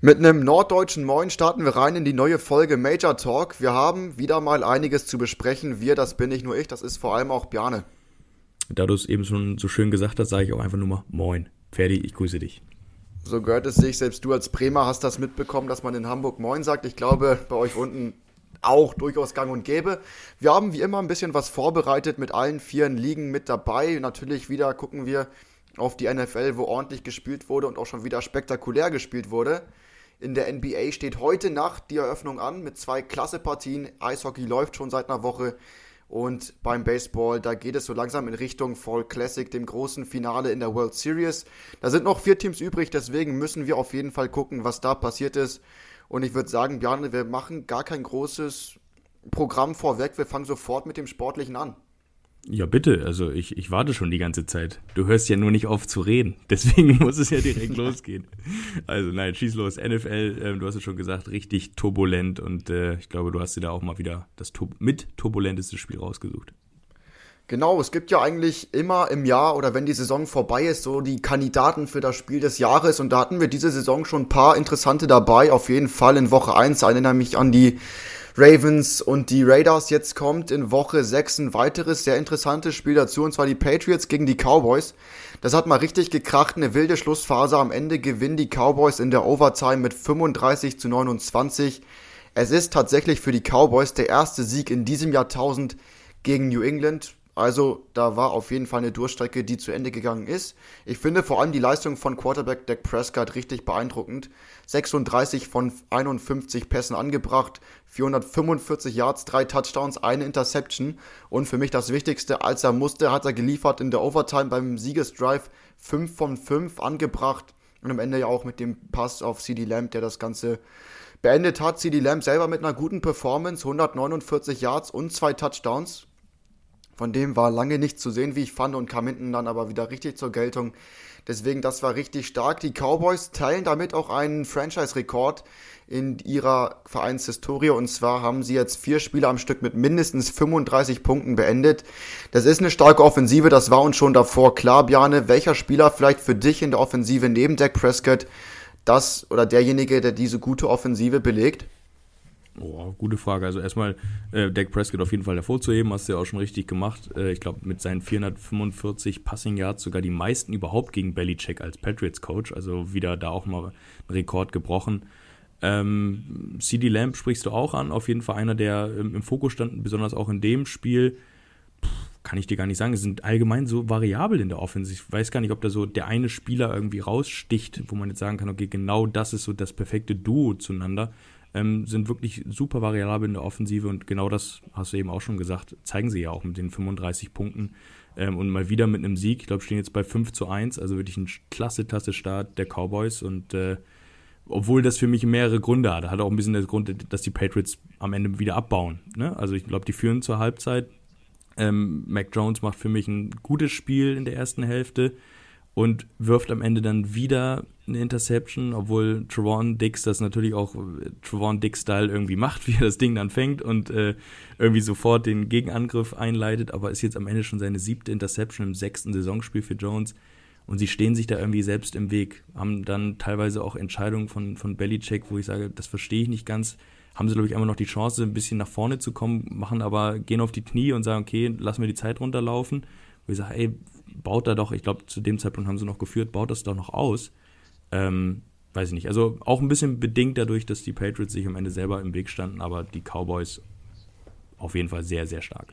Mit einem norddeutschen Moin starten wir rein in die neue Folge Major Talk. Wir haben wieder mal einiges zu besprechen. Das bin nicht nur ich, das ist vor allem auch Bjarne. Da du es eben schon so schön gesagt hast, sage ich auch einfach nur mal Moin. Ferdi, ich grüße dich. So gehört es sich. Selbst du als Bremer hast das mitbekommen, dass man in Hamburg Moin sagt. Ich glaube, bei euch unten auch durchaus gang und gäbe. Wir haben wie immer ein bisschen was vorbereitet mit allen 4 Ligen mit dabei. Natürlich wieder gucken wir auf die NFL, wo ordentlich gespielt wurde und auch schon wieder spektakulär gespielt wurde. In der NBA steht heute Nacht die Eröffnung an mit 2 Klassepartien. Eishockey läuft schon seit einer Woche und beim Baseball, da geht es so langsam in Richtung Fall Classic, dem großen Finale in der World Series. Da sind noch 4 Teams übrig, deswegen müssen wir auf jeden Fall gucken, was da passiert ist. Und ich würde sagen, Bjarne, wir machen gar kein großes Programm vorweg, wir fangen sofort mit dem Sportlichen an. Ja, bitte. Also ich warte schon die ganze Zeit. Du hörst ja nur nicht auf zu reden. Deswegen muss es ja direkt losgehen. Also nein, schieß los. NFL, du hast es schon gesagt, richtig turbulent. Und ich glaube, du hast dir da auch mal wieder das turbulenteste Spiel rausgesucht. Genau, es gibt ja eigentlich immer im Jahr oder wenn die Saison vorbei ist, so die Kandidaten für das Spiel des Jahres. Und da hatten wir diese Saison schon ein paar interessante dabei. Auf jeden Fall in Woche 1 erinnere mich an die Ravens und die Raiders. Jetzt kommt in Woche 6 ein weiteres sehr interessantes Spiel dazu, und zwar die Patriots gegen die Cowboys. Das hat mal richtig gekracht, eine wilde Schlussphase. Am Ende gewinnen die Cowboys in der Overtime mit 35-29. Es ist tatsächlich für die Cowboys der erste Sieg in diesem Jahrtausend gegen New England. Also da war auf jeden Fall eine Durchstrecke, die zu Ende gegangen ist. Ich finde vor allem die Leistung von Quarterback Dak Prescott richtig beeindruckend. 36 von 51 Pässen angebracht, 445 Yards, 3 Touchdowns, eine Interception. Und für mich das Wichtigste, als er musste, hat er geliefert in der Overtime beim Siegesdrive, 5 von 5 angebracht. Und am Ende ja auch mit dem Pass auf CeeDee Lamb, der das Ganze beendet hat. CeeDee Lamb selber mit einer guten Performance, 149 Yards und 2 Touchdowns. Von dem war lange nichts zu sehen, wie ich fand, und kam hinten dann aber wieder richtig zur Geltung. Deswegen, das war richtig stark. Die Cowboys teilen damit auch einen Franchise-Rekord in ihrer Vereinshistorie. Und zwar haben sie jetzt 4 Spiele am Stück mit mindestens 35 Punkten beendet. Das ist eine starke Offensive, das war uns schon davor klar, Bjarne. Welcher Spieler vielleicht für dich in der Offensive neben Dak Prescott das oder derjenige, der diese gute Offensive belegt? Oh, gute Frage. Also erstmal Dak Prescott auf jeden Fall hervorzuheben, hast du ja auch schon richtig gemacht. Ich glaube, mit seinen 445 Passing Yards sogar die meisten überhaupt gegen Belichick als Patriots-Coach. Also wieder da auch mal einen Rekord gebrochen. CeeDee Lamb sprichst du auch an. Auf jeden Fall einer, der im Fokus stand, besonders auch in dem Spiel. Kann ich dir gar nicht sagen. Es sind allgemein so variabel in der Offense. Ich weiß gar nicht, ob da so der eine Spieler irgendwie raussticht, wo man jetzt sagen kann, okay, genau das ist so das perfekte Duo zueinander. Sind wirklich super variabel in der Offensive, und genau das hast du eben auch schon gesagt, zeigen sie ja auch mit den 35 Punkten und mal wieder mit einem Sieg. Ich glaube, stehen jetzt bei 5-1, also wirklich ein klasse Start der Cowboys, und obwohl das für mich mehrere Gründe hat auch ein bisschen der Grund, dass die Patriots am Ende wieder abbauen, ne? Also ich glaube, die führen zur Halbzeit. Mac Jones macht für mich ein gutes Spiel in der ersten Hälfte und wirft am Ende dann wieder eine Interception, obwohl Trevon Diggs das natürlich auch Trevon Diggs-Style irgendwie macht, wie er das Ding dann fängt und irgendwie sofort den Gegenangriff einleitet, aber ist jetzt am Ende schon seine 7. Interception im 6. Saisonspiel für Jones, und sie stehen sich da irgendwie selbst im Weg, haben dann teilweise auch Entscheidungen von Belichick, wo ich sage, das verstehe ich nicht ganz, haben sie, glaube ich, immer noch die Chance, ein bisschen nach vorne zu kommen, gehen auf die Knie und sagen, okay, lassen wir die Zeit runterlaufen, wo ich sage, ey, baut da doch, ich glaube, zu dem Zeitpunkt haben sie noch geführt, baut das doch noch aus. Weiß ich nicht. Also auch ein bisschen bedingt dadurch, dass die Patriots sich am Ende selber im Weg standen, aber die Cowboys auf jeden Fall sehr, sehr stark.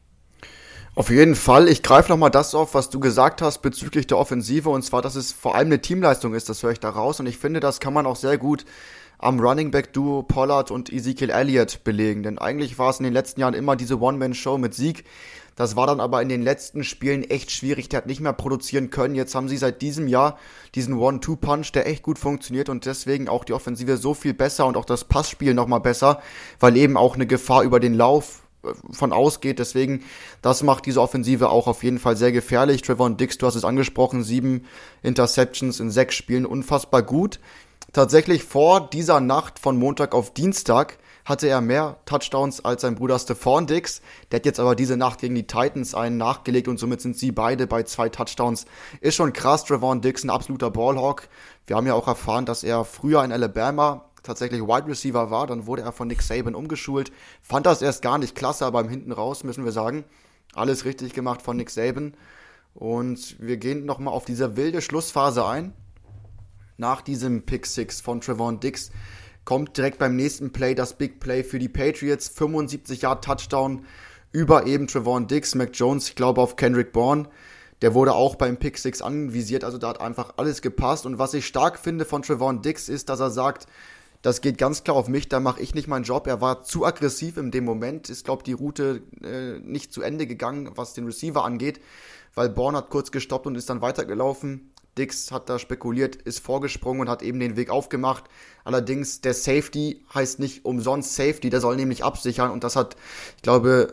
Auf jeden Fall. Ich greife nochmal das auf, was du gesagt hast bezüglich der Offensive, und zwar, dass es vor allem eine Teamleistung ist, das höre ich da raus, und ich finde, das kann man auch sehr gut am Running Back Duo Pollard und Ezekiel Elliott belegen, denn eigentlich war es in den letzten Jahren immer diese One-Man-Show mit Zeke. Das war dann aber in den letzten Spielen echt schwierig, der hat nicht mehr produzieren können. Jetzt haben sie seit diesem Jahr diesen One-Two-Punch, der echt gut funktioniert, und deswegen auch die Offensive so viel besser und auch das Passspiel nochmal besser, weil eben auch eine Gefahr über den Lauf von ausgeht. Deswegen, das macht diese Offensive auch auf jeden Fall sehr gefährlich. Trevon Diggs, du hast es angesprochen, 7 Interceptions in 6 Spielen, unfassbar gut. Tatsächlich vor dieser Nacht von Montag auf Dienstag hatte er mehr Touchdowns als sein Bruder Stephon Diggs. Der hat jetzt aber diese Nacht gegen die Titans einen nachgelegt, und somit sind sie beide bei 2 Touchdowns. Ist schon krass, Trevon Diggs, ein absoluter Ballhawk. Wir haben ja auch erfahren, dass er früher in Alabama tatsächlich Wide Receiver war, dann wurde er von Nick Saban umgeschult. Fand das erst gar nicht klasse, aber im Hinten raus müssen wir sagen, alles richtig gemacht von Nick Saban. Und wir gehen nochmal auf diese wilde Schlussphase ein. Nach diesem Pick 6 von Trevon Diggs kommt direkt beim nächsten Play das Big Play für die Patriots. 75 Yard Touchdown über eben Trevon Diggs, Mac Jones, ich glaube auf Kendrick Bourne. Der wurde auch beim Pick 6 anvisiert, also da hat einfach alles gepasst. Und was ich stark finde von Trevon Diggs ist, dass er sagt, das geht ganz klar auf mich, da mache ich nicht meinen Job. Er war zu aggressiv in dem Moment, ist, glaube ich, die Route nicht zu Ende gegangen, was den Receiver angeht, weil Bourne hat kurz gestoppt und ist dann weitergelaufen. Diggs hat da spekuliert, ist vorgesprungen und hat eben den Weg aufgemacht. Allerdings, der Safety heißt nicht umsonst Safety, der soll nämlich absichern und das hat, ich glaube,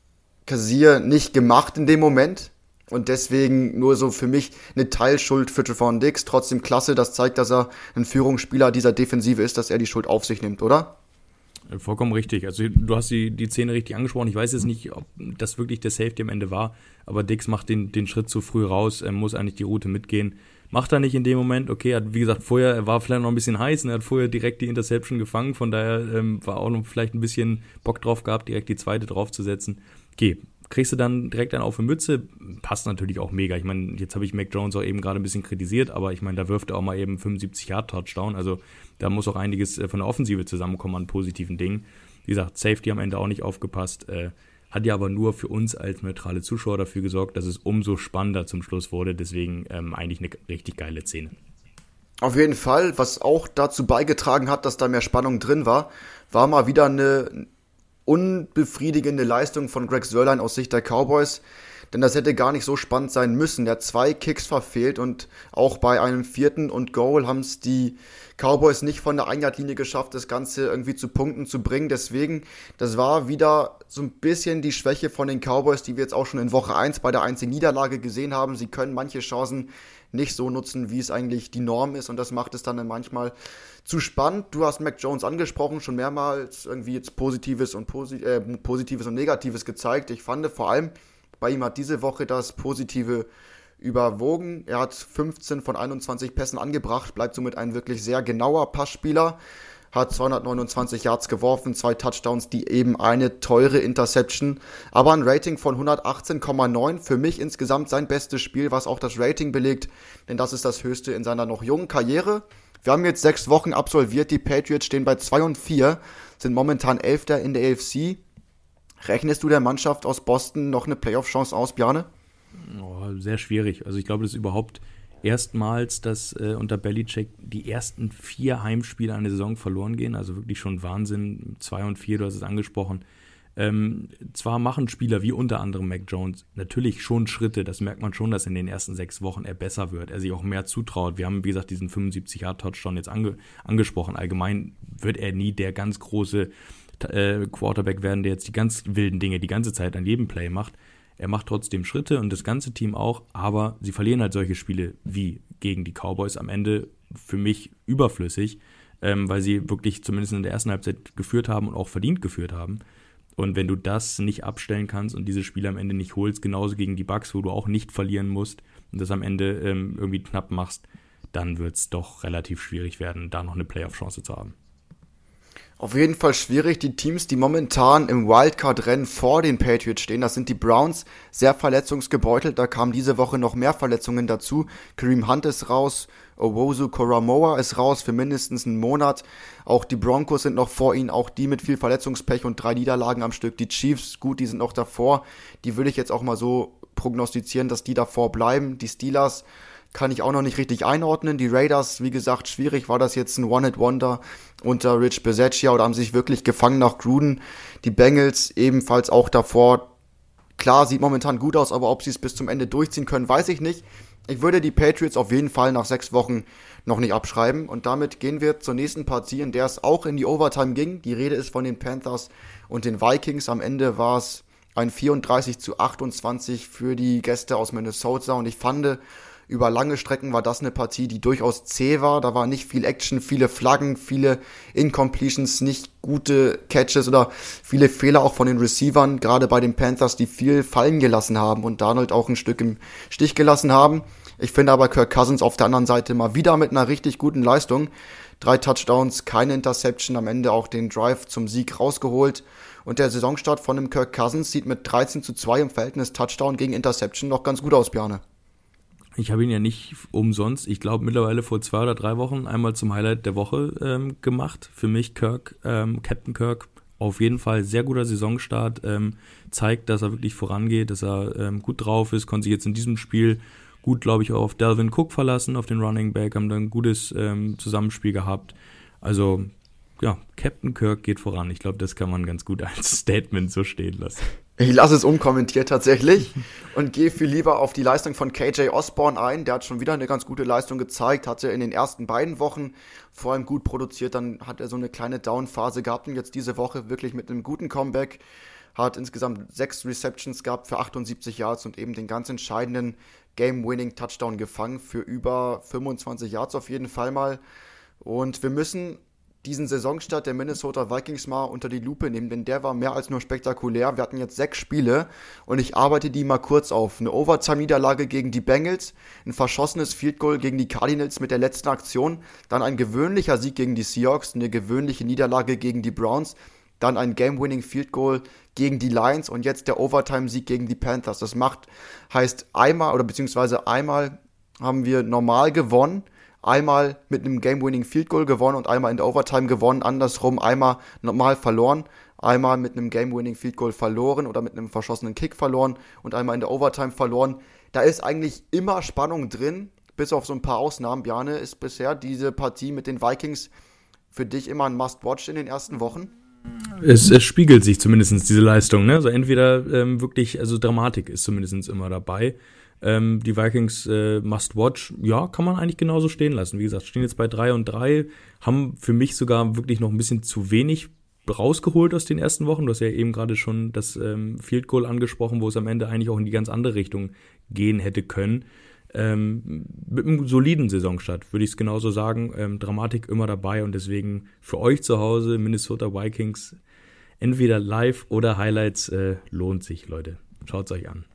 Kassier nicht gemacht in dem Moment. Und deswegen nur so für mich eine Teilschuld für Trevon Diggs. Trotzdem klasse, das zeigt, dass er ein Führungsspieler dieser Defensive ist, dass er die Schuld auf sich nimmt, oder? Vollkommen richtig. Also du hast die Szene richtig angesprochen. Ich weiß jetzt nicht, ob das wirklich der Safety am Ende war, aber Diggs macht den Schritt zu früh raus, muss eigentlich die Route mitgehen. Macht er nicht in dem Moment. Okay, er hat, wie gesagt, er war vielleicht noch ein bisschen heiß und er hat vorher direkt die Interception gefangen, von daher war auch noch vielleicht ein bisschen Bock drauf gehabt, direkt die zweite draufzusetzen. Okay, kriegst du dann direkt einen auf die Mütze, passt natürlich auch mega. Ich meine, jetzt habe ich Mac Jones auch eben gerade ein bisschen kritisiert, aber ich meine, da wirft er auch mal eben 75-Yard-Touchdown, also da muss auch einiges von der Offensive zusammenkommen an positiven Dingen. Wie gesagt, Safety am Ende auch nicht aufgepasst, hat ja aber nur für uns als neutrale Zuschauer dafür gesorgt, dass es umso spannender zum Schluss wurde, deswegen eigentlich eine richtig geile Szene. Auf jeden Fall, was auch dazu beigetragen hat, dass da mehr Spannung drin war mal wieder eine unbefriedigende Leistung von Greg Zuerlein aus Sicht der Cowboys, denn das hätte gar nicht so spannend sein müssen. Der hat 2 Kicks verfehlt und auch bei einem 4. und Goal haben es die Cowboys nicht von der 1-Yard-Linie geschafft, das Ganze irgendwie zu Punkten zu bringen. Deswegen, das war wieder so ein bisschen die Schwäche von den Cowboys, die wir jetzt auch schon in Woche 1 bei der einzigen Niederlage gesehen haben. Sie können manche Chancen nicht so nutzen, wie es eigentlich die Norm ist und das macht es dann manchmal zu spannend. Du hast Mac Jones angesprochen, schon mehrmals irgendwie jetzt Positives und Negatives gezeigt. Ich fand vor allem, bei ihm hat diese Woche das Positive überwogen. Er hat 15 von 21 Pässen angebracht, bleibt somit ein wirklich sehr genauer Passspieler, hat 229 Yards geworfen, 2 Touchdowns, die eben eine teure Interception, aber ein Rating von 118,9, für mich insgesamt sein bestes Spiel, was auch das Rating belegt, denn das ist das höchste in seiner noch jungen Karriere. Wir haben jetzt 6 Wochen absolviert, die Patriots stehen bei 2-4, sind momentan 11. in der AFC. Rechnest du der Mannschaft aus Boston noch eine Playoff-Chance aus, Bjarne? Oh, sehr schwierig. Also ich glaube, das ist überhaupt erstmals, dass unter Belichick die ersten 4 Heimspiele einer Saison verloren gehen. Also wirklich schon Wahnsinn. 2-4, du hast es angesprochen. Zwar machen Spieler wie unter anderem Mac Jones natürlich schon Schritte, das merkt man schon, dass in den ersten 6 Wochen er besser wird, er sich auch mehr zutraut. Wir haben, wie gesagt, diesen 75-Yard-Touchdown jetzt angesprochen. Allgemein wird er nie der ganz große Quarterback werden, der jetzt die ganz wilden Dinge die ganze Zeit an jedem Play macht. Er macht trotzdem Schritte und das ganze Team auch, aber sie verlieren halt solche Spiele wie gegen die Cowboys am Ende für mich überflüssig, weil sie wirklich zumindest in der ersten Halbzeit geführt haben und auch verdient geführt haben. Und wenn du das nicht abstellen kannst und diese Spiele am Ende nicht holst, genauso gegen die Bucks, wo du auch nicht verlieren musst und das am Ende irgendwie knapp machst, dann wird es doch relativ schwierig werden, da noch eine Playoff-Chance zu haben. Auf jeden Fall schwierig. Die Teams, die momentan im Wildcard-Rennen vor den Patriots stehen, das sind die Browns, sehr verletzungsgebeutelt. Da kamen diese Woche noch mehr Verletzungen dazu. Kareem Hunt ist raus, Owosu Koramoah ist raus für mindestens einen Monat. Auch die Broncos sind noch vor ihnen, auch die mit viel Verletzungspech und 3 Niederlagen am Stück. Die Chiefs, gut, die sind noch davor. Die würde ich jetzt auch mal so prognostizieren, dass die davor bleiben. Die Steelers kann ich auch noch nicht richtig einordnen. Die Raiders, wie gesagt, schwierig. War das jetzt ein One-Hit-Wonder unter Rich Bisaccia oder haben sie sich wirklich gefangen nach Gruden? Die Bengals ebenfalls auch davor. Klar, sieht momentan gut aus, aber ob sie es bis zum Ende durchziehen können, weiß ich nicht. Ich würde die Patriots auf jeden Fall nach 6 Wochen noch nicht abschreiben. Und damit gehen wir zur nächsten Partie, in der es auch in die Overtime ging. Die Rede ist von den Panthers und den Vikings. Am Ende war es ein 34-28 für die Gäste aus Minnesota. Und ich fand, über lange Strecken war das eine Partie, die durchaus zäh war. Da war nicht viel Action, viele Flaggen, viele Incompletions, nicht gute Catches oder viele Fehler auch von den Receivern, gerade bei den Panthers, die viel fallen gelassen haben und Darnold auch ein Stück im Stich gelassen haben. Ich finde aber Kirk Cousins auf der anderen Seite mal wieder mit einer richtig guten Leistung. 3 Touchdowns, keine Interception, am Ende auch den Drive zum Sieg rausgeholt. Und der Saisonstart von dem Kirk Cousins sieht mit 13:2 im Verhältnis Touchdown gegen Interception noch ganz gut aus, Bjarne. Ich habe ihn ja nicht umsonst, ich glaube mittlerweile vor 2 oder 3 Wochen einmal zum Highlight der Woche gemacht. Für mich Captain Kirk, auf jeden Fall sehr guter Saisonstart, zeigt, dass er wirklich vorangeht, dass er gut drauf ist, konnte sich jetzt in diesem Spiel gut, glaube ich, auch auf Dalvin Cook verlassen, auf den Running Back, haben dann ein gutes Zusammenspiel gehabt. Also, ja, Captain Kirk geht voran. Ich glaube, das kann man ganz gut als Statement so stehen lassen. Ich lasse es unkommentiert tatsächlich und gehe viel lieber auf die Leistung von KJ Osborne ein. Der hat schon wieder eine ganz gute Leistung gezeigt, hatte in den ersten beiden Wochen vor allem gut produziert. Dann hat er so eine kleine Down-Phase gehabt und jetzt diese Woche wirklich mit einem guten Comeback. Hat insgesamt 6 Receptions gehabt für 78 Yards und eben den ganz entscheidenden Game-Winning-Touchdown gefangen für über 25 Yards auf jeden Fall mal. Und wir müssen diesen Saisonstart der Minnesota Vikings mal unter die Lupe nehmen, denn der war mehr als nur spektakulär. Wir hatten jetzt 6 Spiele und ich arbeite die mal kurz auf. Eine Overtime-Niederlage gegen die Bengals, ein verschossenes Field Goal gegen die Cardinals mit der letzten Aktion, dann ein gewöhnlicher Sieg gegen die Seahawks, eine gewöhnliche Niederlage gegen die Browns, dann ein Game-Winning Field Goal gegen die Lions und jetzt der Overtime-Sieg gegen die Panthers. Das heißt einmal haben wir normal gewonnen, einmal mit einem Game-Winning Field Goal gewonnen und einmal in der Overtime gewonnen, andersrum einmal normal verloren, einmal mit einem Game-Winning Field Goal verloren oder mit einem verschossenen Kick verloren und einmal in der Overtime verloren. Da ist eigentlich immer Spannung drin, bis auf so ein paar Ausnahmen. Bjarne, ist bisher diese Partie mit den Vikings für dich immer ein Must-Watch in den ersten Wochen? Es spiegelt sich zumindest diese Leistung, ne? Also entweder wirklich, also Dramatik ist zumindest immer dabei. Die Vikings Must-Watch, ja, kann man eigentlich genauso stehen lassen. Wie gesagt, stehen jetzt bei 3-3, haben für mich sogar wirklich noch ein bisschen zu wenig rausgeholt aus den ersten Wochen. Du hast ja eben gerade schon das Field Goal angesprochen, wo es am Ende eigentlich auch in die ganz andere Richtung gehen hätte können. Mit einem soliden Saisonstart, würde ich es genauso sagen. Dramatik immer dabei und deswegen für euch zu Hause, Minnesota Vikings, entweder live oder Highlights, lohnt sich, Leute. Schaut's euch an.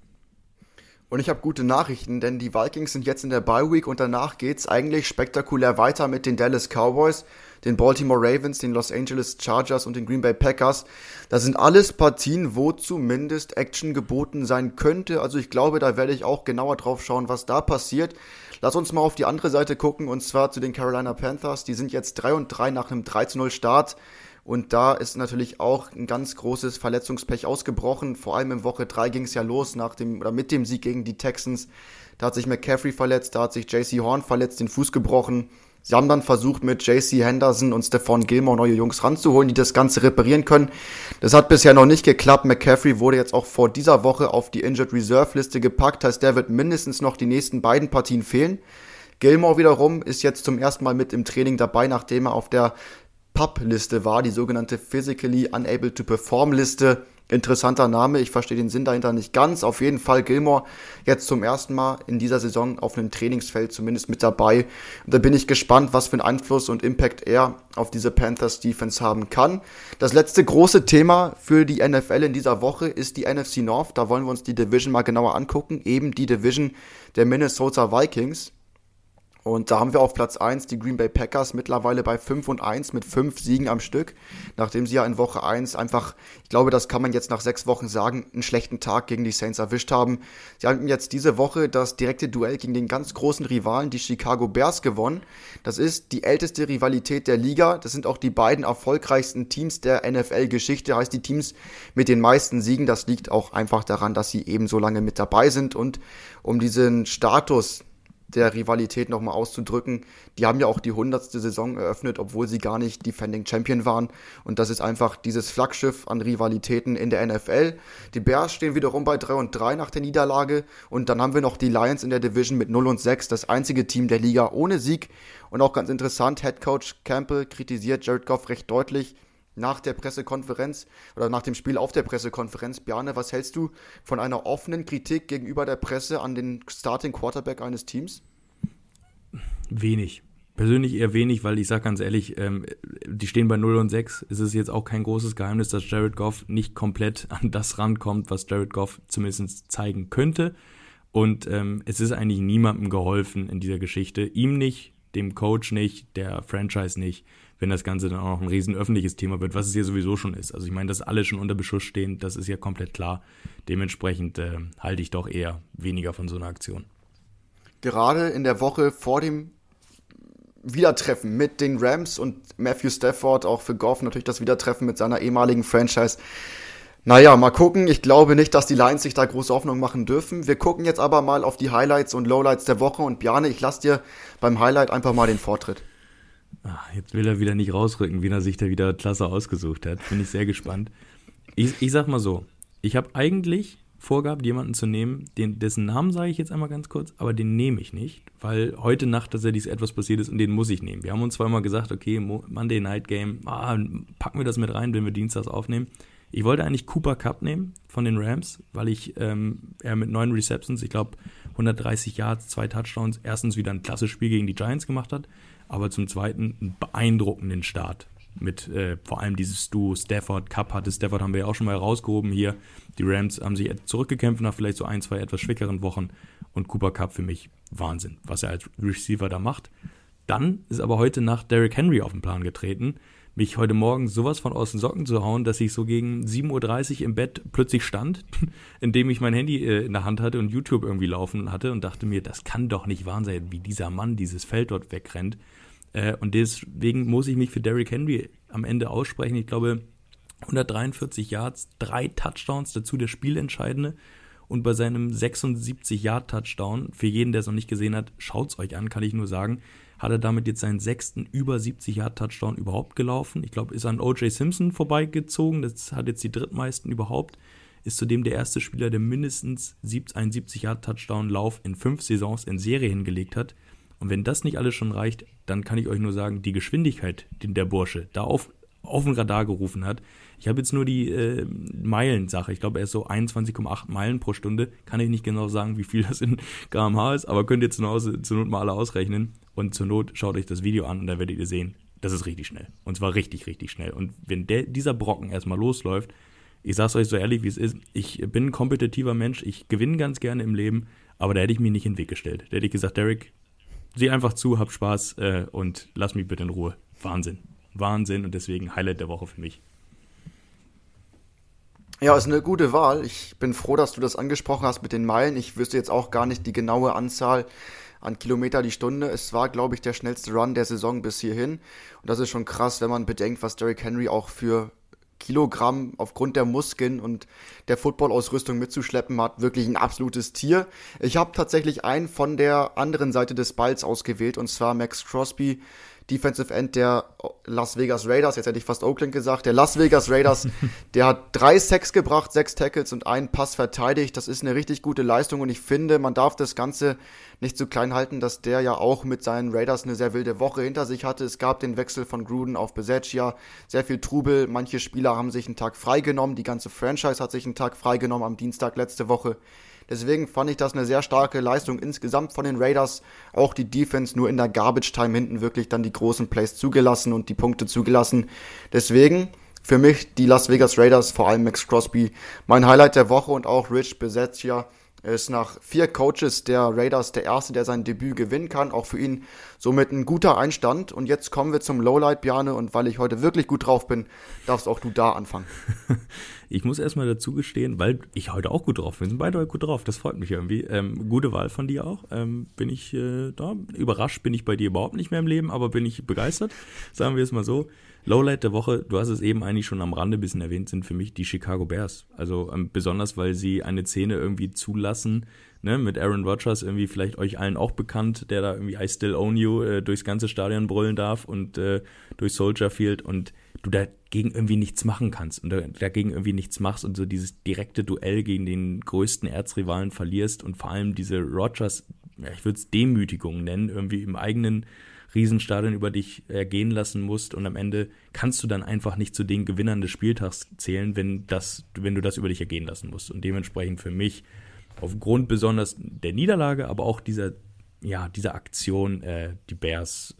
Und ich habe gute Nachrichten, denn die Vikings sind jetzt in der Bye Week und danach geht's eigentlich spektakulär weiter mit den Dallas Cowboys, den Baltimore Ravens, den Los Angeles Chargers und den Green Bay Packers. Das sind alles Partien, wo zumindest Action geboten sein könnte. Also ich glaube, da werde ich auch genauer drauf schauen, was da passiert. Lass uns mal auf die andere Seite gucken und zwar zu den Carolina Panthers. Die sind jetzt 3-3 nach einem 3-0 Start. Und da ist natürlich auch ein ganz großes Verletzungspech ausgebrochen. Vor allem in Woche 3 ging es ja los mit dem Sieg gegen die Texans. Da hat sich McCaffrey verletzt, da hat sich J.C. Horn verletzt, den Fuß gebrochen. Sie haben dann versucht, mit J.C. Henderson und Stephon Gilmore neue Jungs ranzuholen, die das Ganze reparieren können. Das hat bisher noch nicht geklappt. McCaffrey wurde jetzt auch vor dieser Woche auf die Injured Reserve Liste gepackt. Heißt, der wird mindestens noch die nächsten beiden Partien fehlen. Gilmore wiederum ist jetzt zum ersten Mal mit im Training dabei, nachdem er auf der PUP-Liste war, die sogenannte Physically Unable to Perform-Liste. Interessanter Name, ich verstehe den Sinn dahinter nicht ganz. Auf jeden Fall Gilmore jetzt zum ersten Mal in dieser Saison auf einem Trainingsfeld zumindest mit dabei. Und da bin ich gespannt, was für einen Einfluss und Impact er auf diese Panthers-Defense haben kann. Das letzte große Thema für die NFL in dieser Woche ist die NFC North. Da wollen wir uns die Division mal genauer angucken. Eben die Division der Minnesota Vikings. Und da haben wir auf Platz 1 die Green Bay Packers mittlerweile bei 5-1 mit 5 Siegen am Stück, nachdem sie ja in Woche 1 einfach, ich glaube, das kann man jetzt nach 6 Wochen sagen, einen schlechten Tag gegen die Saints erwischt haben. Sie haben jetzt diese Woche das direkte Duell gegen den ganz großen Rivalen, die Chicago Bears, gewonnen. Das ist die älteste Rivalität der Liga. Das sind auch die beiden erfolgreichsten Teams der NFL-Geschichte, heißt die Teams mit den meisten Siegen. Das liegt auch einfach daran, dass sie eben so lange mit dabei sind und um diesen Status der Rivalität nochmal auszudrücken. Die haben ja auch die 100. Saison eröffnet, obwohl sie gar nicht Defending Champion waren. Und das ist einfach dieses Flaggschiff an Rivalitäten in der NFL. Die Bears stehen wiederum bei 3-3 nach der Niederlage. Und dann haben wir noch die Lions in der Division mit 0-6, das einzige Team der Liga ohne Sieg. Und auch ganz interessant, Head Coach Campbell kritisiert Jared Goff recht deutlich nach der Pressekonferenz oder nach dem Spiel auf der Pressekonferenz. Bjarne, was hältst du von einer offenen Kritik gegenüber der Presse an den Starting Quarterback eines Teams? Wenig. Persönlich eher wenig, weil ich sage ganz ehrlich, die stehen bei 0-6. Es ist jetzt auch kein großes Geheimnis, dass Jared Goff nicht komplett an das rankommt, was Jared Goff zumindest zeigen könnte. Und es ist eigentlich niemandem geholfen in dieser Geschichte. Ihm nicht, dem Coach nicht, der Franchise nicht, wenn das Ganze dann auch noch ein riesen öffentliches Thema wird, was es ja sowieso schon ist. Also ich meine, dass alle schon unter Beschuss stehen, das ist ja komplett klar. Dementsprechend halte ich doch eher weniger von so einer Aktion. Gerade in der Woche vor dem Wiedertreffen mit den Rams und Matthew Stafford, auch für Goff natürlich das Wiedertreffen mit seiner ehemaligen Franchise. Naja, mal gucken. Ich glaube nicht, dass die Lions sich da große Hoffnung machen dürfen. Wir gucken jetzt aber mal auf die Highlights und Lowlights der Woche. Und Bjarne, ich lasse dir beim Highlight einfach mal den Vortritt. Jetzt will er wieder nicht rausrücken, wie er sich da wieder klasse ausgesucht hat. Bin ich sehr gespannt. Ich sag mal so, ich habe eigentlich vorgehabt, jemanden zu nehmen, dessen Namen sage ich jetzt einmal ganz kurz, aber den nehme ich nicht, weil heute Nacht tatsächlich etwas passiert ist und den muss ich nehmen. Wir haben uns zweimal gesagt, okay, Monday Night Game, packen wir das mit rein, wenn wir dienstags aufnehmen. Ich wollte eigentlich Cooper Kupp nehmen von den Rams, weil er mit 9 Receptions, ich glaube 130 Yards, 2 Touchdowns, erstens wieder ein klasse Spiel gegen die Giants gemacht hat, aber zum Zweiten einen beeindruckenden Start mit vor allem dieses Duo Stafford, Kupp hatte. Stafford haben wir ja auch schon mal rausgehoben hier. Die Rams haben sich zurückgekämpft nach vielleicht so 1, 2 etwas schwächeren Wochen und Cooper Kupp für mich Wahnsinn, was er als Receiver da macht. Dann ist aber heute Nacht Derrick Henry auf den Plan getreten, mich heute Morgen sowas von aus den Socken zu hauen, dass ich so gegen 7.30 Uhr im Bett plötzlich stand, indem ich mein Handy in der Hand hatte und YouTube irgendwie laufen hatte und dachte mir, das kann doch nicht wahr sein, wie dieser Mann dieses Feld dort wegrennt. Und deswegen muss ich mich für Derrick Henry am Ende aussprechen. Ich glaube, 143 Yards, 3 Touchdowns, dazu der Spielentscheidende. Und bei seinem 76-Yard-Touchdown, für jeden, der es noch nicht gesehen hat, schaut's euch an, kann ich nur sagen, hat er damit jetzt seinen 6. über 70-Yard-Touchdown überhaupt gelaufen. Ich glaube, ist an O.J. Simpson vorbeigezogen. Das hat jetzt die drittmeisten überhaupt. Ist zudem der erste Spieler, der mindestens einen 70-Yard-Touchdown-Lauf in 5 Saisons in Serie hingelegt hat. Und wenn das nicht alles schon reicht, dann kann ich euch nur sagen, die Geschwindigkeit, die der Bursche da auf den Radar gerufen hat. Ich habe jetzt nur die Meilensache. Ich glaube, er ist so 21,8 Meilen pro Stunde. Kann ich nicht genau sagen, wie viel das in km/h ist, aber könnt ihr zur Not mal alle ausrechnen. Und zur Not schaut euch das Video an und dann werdet ihr sehen, das ist richtig schnell. Und zwar richtig, richtig schnell. Und wenn dieser Brocken erstmal losläuft, ich sag's euch so ehrlich, wie es ist, ich bin ein kompetitiver Mensch, ich gewinne ganz gerne im Leben, aber da hätte ich mich nicht in den Weg gestellt. Da hätte ich gesagt, Derrick, sieh einfach zu, hab Spaß und lass mich bitte in Ruhe. Wahnsinn. Wahnsinn und deswegen Highlight der Woche für mich. Ja, ist eine gute Wahl. Ich bin froh, dass du das angesprochen hast mit den Meilen. Ich wüsste jetzt auch gar nicht die genaue Anzahl an Kilometer die Stunde. Es war, glaube ich, der schnellste Run der Saison bis hierhin. Und das ist schon krass, wenn man bedenkt, was Derrick Henry auch für Kilogramm aufgrund der Muskeln und der Football-Ausrüstung mitzuschleppen hat. Wirklich ein absolutes Tier. Ich habe tatsächlich einen von der anderen Seite des Balls ausgewählt, und zwar Max Crosby, Defensive End der Las Vegas Raiders, jetzt hätte ich fast Oakland gesagt, der Las Vegas Raiders, der hat 3 Sacks gebracht, 6 Tackles und einen Pass verteidigt. Das ist eine richtig gute Leistung und ich finde, man darf das Ganze nicht zu klein halten, dass der ja auch mit seinen Raiders eine sehr wilde Woche hinter sich hatte. Es gab den Wechsel von Gruden auf Bisaccia, sehr viel Trubel, manche Spieler haben sich einen Tag freigenommen, die ganze Franchise hat sich einen Tag freigenommen am Dienstag letzte Woche. Deswegen fand ich das eine sehr starke Leistung insgesamt von den Raiders. Auch die Defense nur in der Garbage-Time hinten wirklich dann die großen Plays zugelassen und die Punkte zugelassen. Deswegen für mich die Las Vegas Raiders, vor allem Max Crosby, mein Highlight der Woche, und auch Rich Bisaccia ist nach 4 Coaches der Raiders der Erste, der sein Debüt gewinnen kann. Auch für ihn somit ein guter Einstand. Und jetzt kommen wir zum Lowlight, Bjarne. Und weil ich heute wirklich gut drauf bin, darfst auch du da anfangen. Ich muss erstmal dazu gestehen, weil ich heute auch gut drauf bin. Wir sind beide heute gut drauf. Das freut mich irgendwie. Gute Wahl von dir auch. Bin ich da überrascht, bin ich bei dir überhaupt nicht mehr im Leben, aber bin ich begeistert. Sagen wir es mal so. Lowlight der Woche, du hast es eben eigentlich schon am Rande ein bisschen erwähnt, sind für mich die Chicago Bears. Also besonders, weil sie eine Szene irgendwie zulassen, ne, mit Aaron Rodgers, irgendwie vielleicht euch allen auch bekannt, der da irgendwie I Still Own You durchs ganze Stadion brüllen darf und durch Soldier Field und du dagegen irgendwie nichts machen kannst und dagegen irgendwie nichts machst und so dieses direkte Duell gegen den größten Erzrivalen verlierst und vor allem diese Rodgers, ja, ich würde es Demütigung nennen, irgendwie im eigenen Riesenstadion über dich ergehen lassen musst und am Ende kannst du dann einfach nicht zu den Gewinnern des Spieltags zählen, wenn du das über dich ergehen lassen musst. Und dementsprechend für mich aufgrund besonders der Niederlage, aber auch dieser Aktion, die Bears,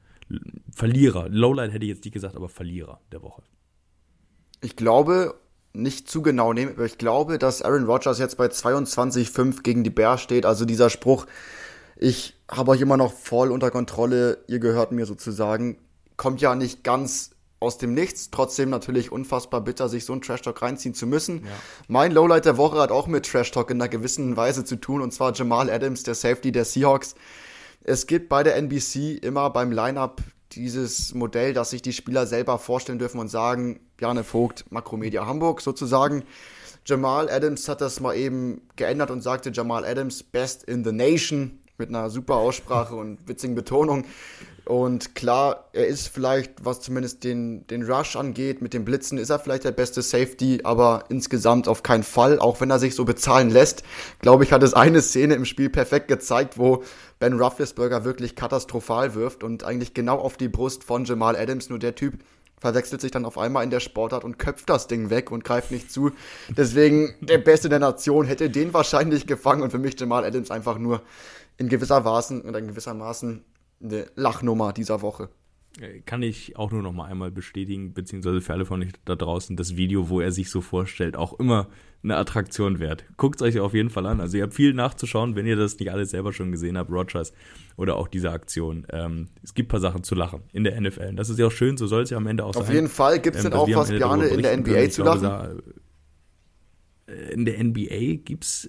Verlierer. Lowlight hätte ich jetzt nicht gesagt, aber Verlierer der Woche. Ich glaube, nicht zu genau nehmen, aber ich glaube, dass Aaron Rodgers jetzt bei 22,5 gegen die Bears steht. Also dieser Spruch, ich habe euch immer noch voll unter Kontrolle, ihr gehört mir sozusagen, kommt ja nicht ganz aus dem Nichts. Trotzdem natürlich unfassbar bitter, sich so einen Trash-Talk reinziehen zu müssen. Ja. Mein Lowlight der Woche hat auch mit Trash-Talk in einer gewissen Weise zu tun, und zwar Jamal Adams, der Safety der Seahawks. Es gibt bei der NBC immer beim Line-Up dieses Modell, dass sich die Spieler selber vorstellen dürfen und sagen, Bjarne Vogt, Makromedia Hamburg sozusagen. Jamal Adams hat das mal eben geändert und sagte Jamal Adams, best in the nation, mit einer super Aussprache und witzigen Betonung. Und klar, er ist vielleicht, was zumindest den Rush angeht, mit dem Blitzen, ist er vielleicht der beste Safety, aber insgesamt auf keinen Fall, auch wenn er sich so bezahlen lässt. Glaube ich, hat es eine Szene im Spiel perfekt gezeigt, wo Ben Roethlisberger wirklich katastrophal wirft und eigentlich genau auf die Brust von Jamal Adams, nur der Typ verwechselt sich dann auf einmal in der Sportart und köpft das Ding weg und greift nicht zu. Deswegen, der Beste der Nation hätte den wahrscheinlich gefangen, und für mich Jamal Adams einfach nur in gewissermaßen eine Lachnummer dieser Woche. Kann ich auch nur noch mal einmal bestätigen, beziehungsweise für alle von euch da draußen, das Video, wo er sich so vorstellt, auch immer eine Attraktion wert. Guckt es euch auf jeden Fall an. Also ihr habt viel nachzuschauen, wenn ihr das nicht alles selber schon gesehen habt, Rodgers oder auch diese Aktion. Es gibt ein paar Sachen zu lachen in der NFL. Das ist ja auch schön, so soll es ja am Ende auch sein. Auf jeden Fall. Gibt es denn auch was, Bjarne, in der NBA zu lachen? In der NBA gibt es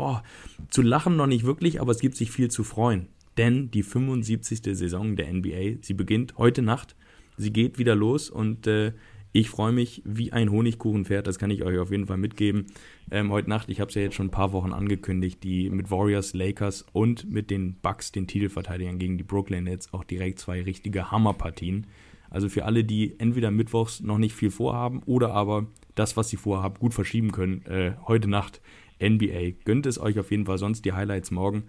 zu lachen noch nicht wirklich, aber es gibt sich viel zu freuen. Denn die 75. Saison der NBA, sie beginnt heute Nacht, sie geht wieder los, und ich freue mich wie ein Honigkuchenpferd, das kann ich euch auf jeden Fall mitgeben. Heute Nacht, ich habe es ja jetzt schon ein paar Wochen angekündigt, die mit Warriors, Lakers und mit den Bucks, den Titelverteidigern gegen die Brooklyn Nets, auch direkt 2 richtige Hammerpartien. Also für alle, die entweder mittwochs noch nicht viel vorhaben oder aber das, was sie vorhaben, gut verschieben können, heute Nacht NBA. Gönnt es euch auf jeden Fall, sonst die Highlights morgen.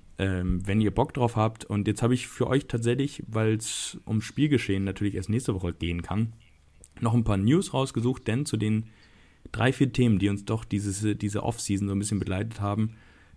Wenn ihr Bock drauf habt. Und jetzt habe ich für euch tatsächlich, weil es ums Spielgeschehen natürlich erst nächste Woche gehen kann, noch ein paar News rausgesucht, denn zu den 3-4 Themen, die uns doch diese Offseason so ein bisschen begleitet haben,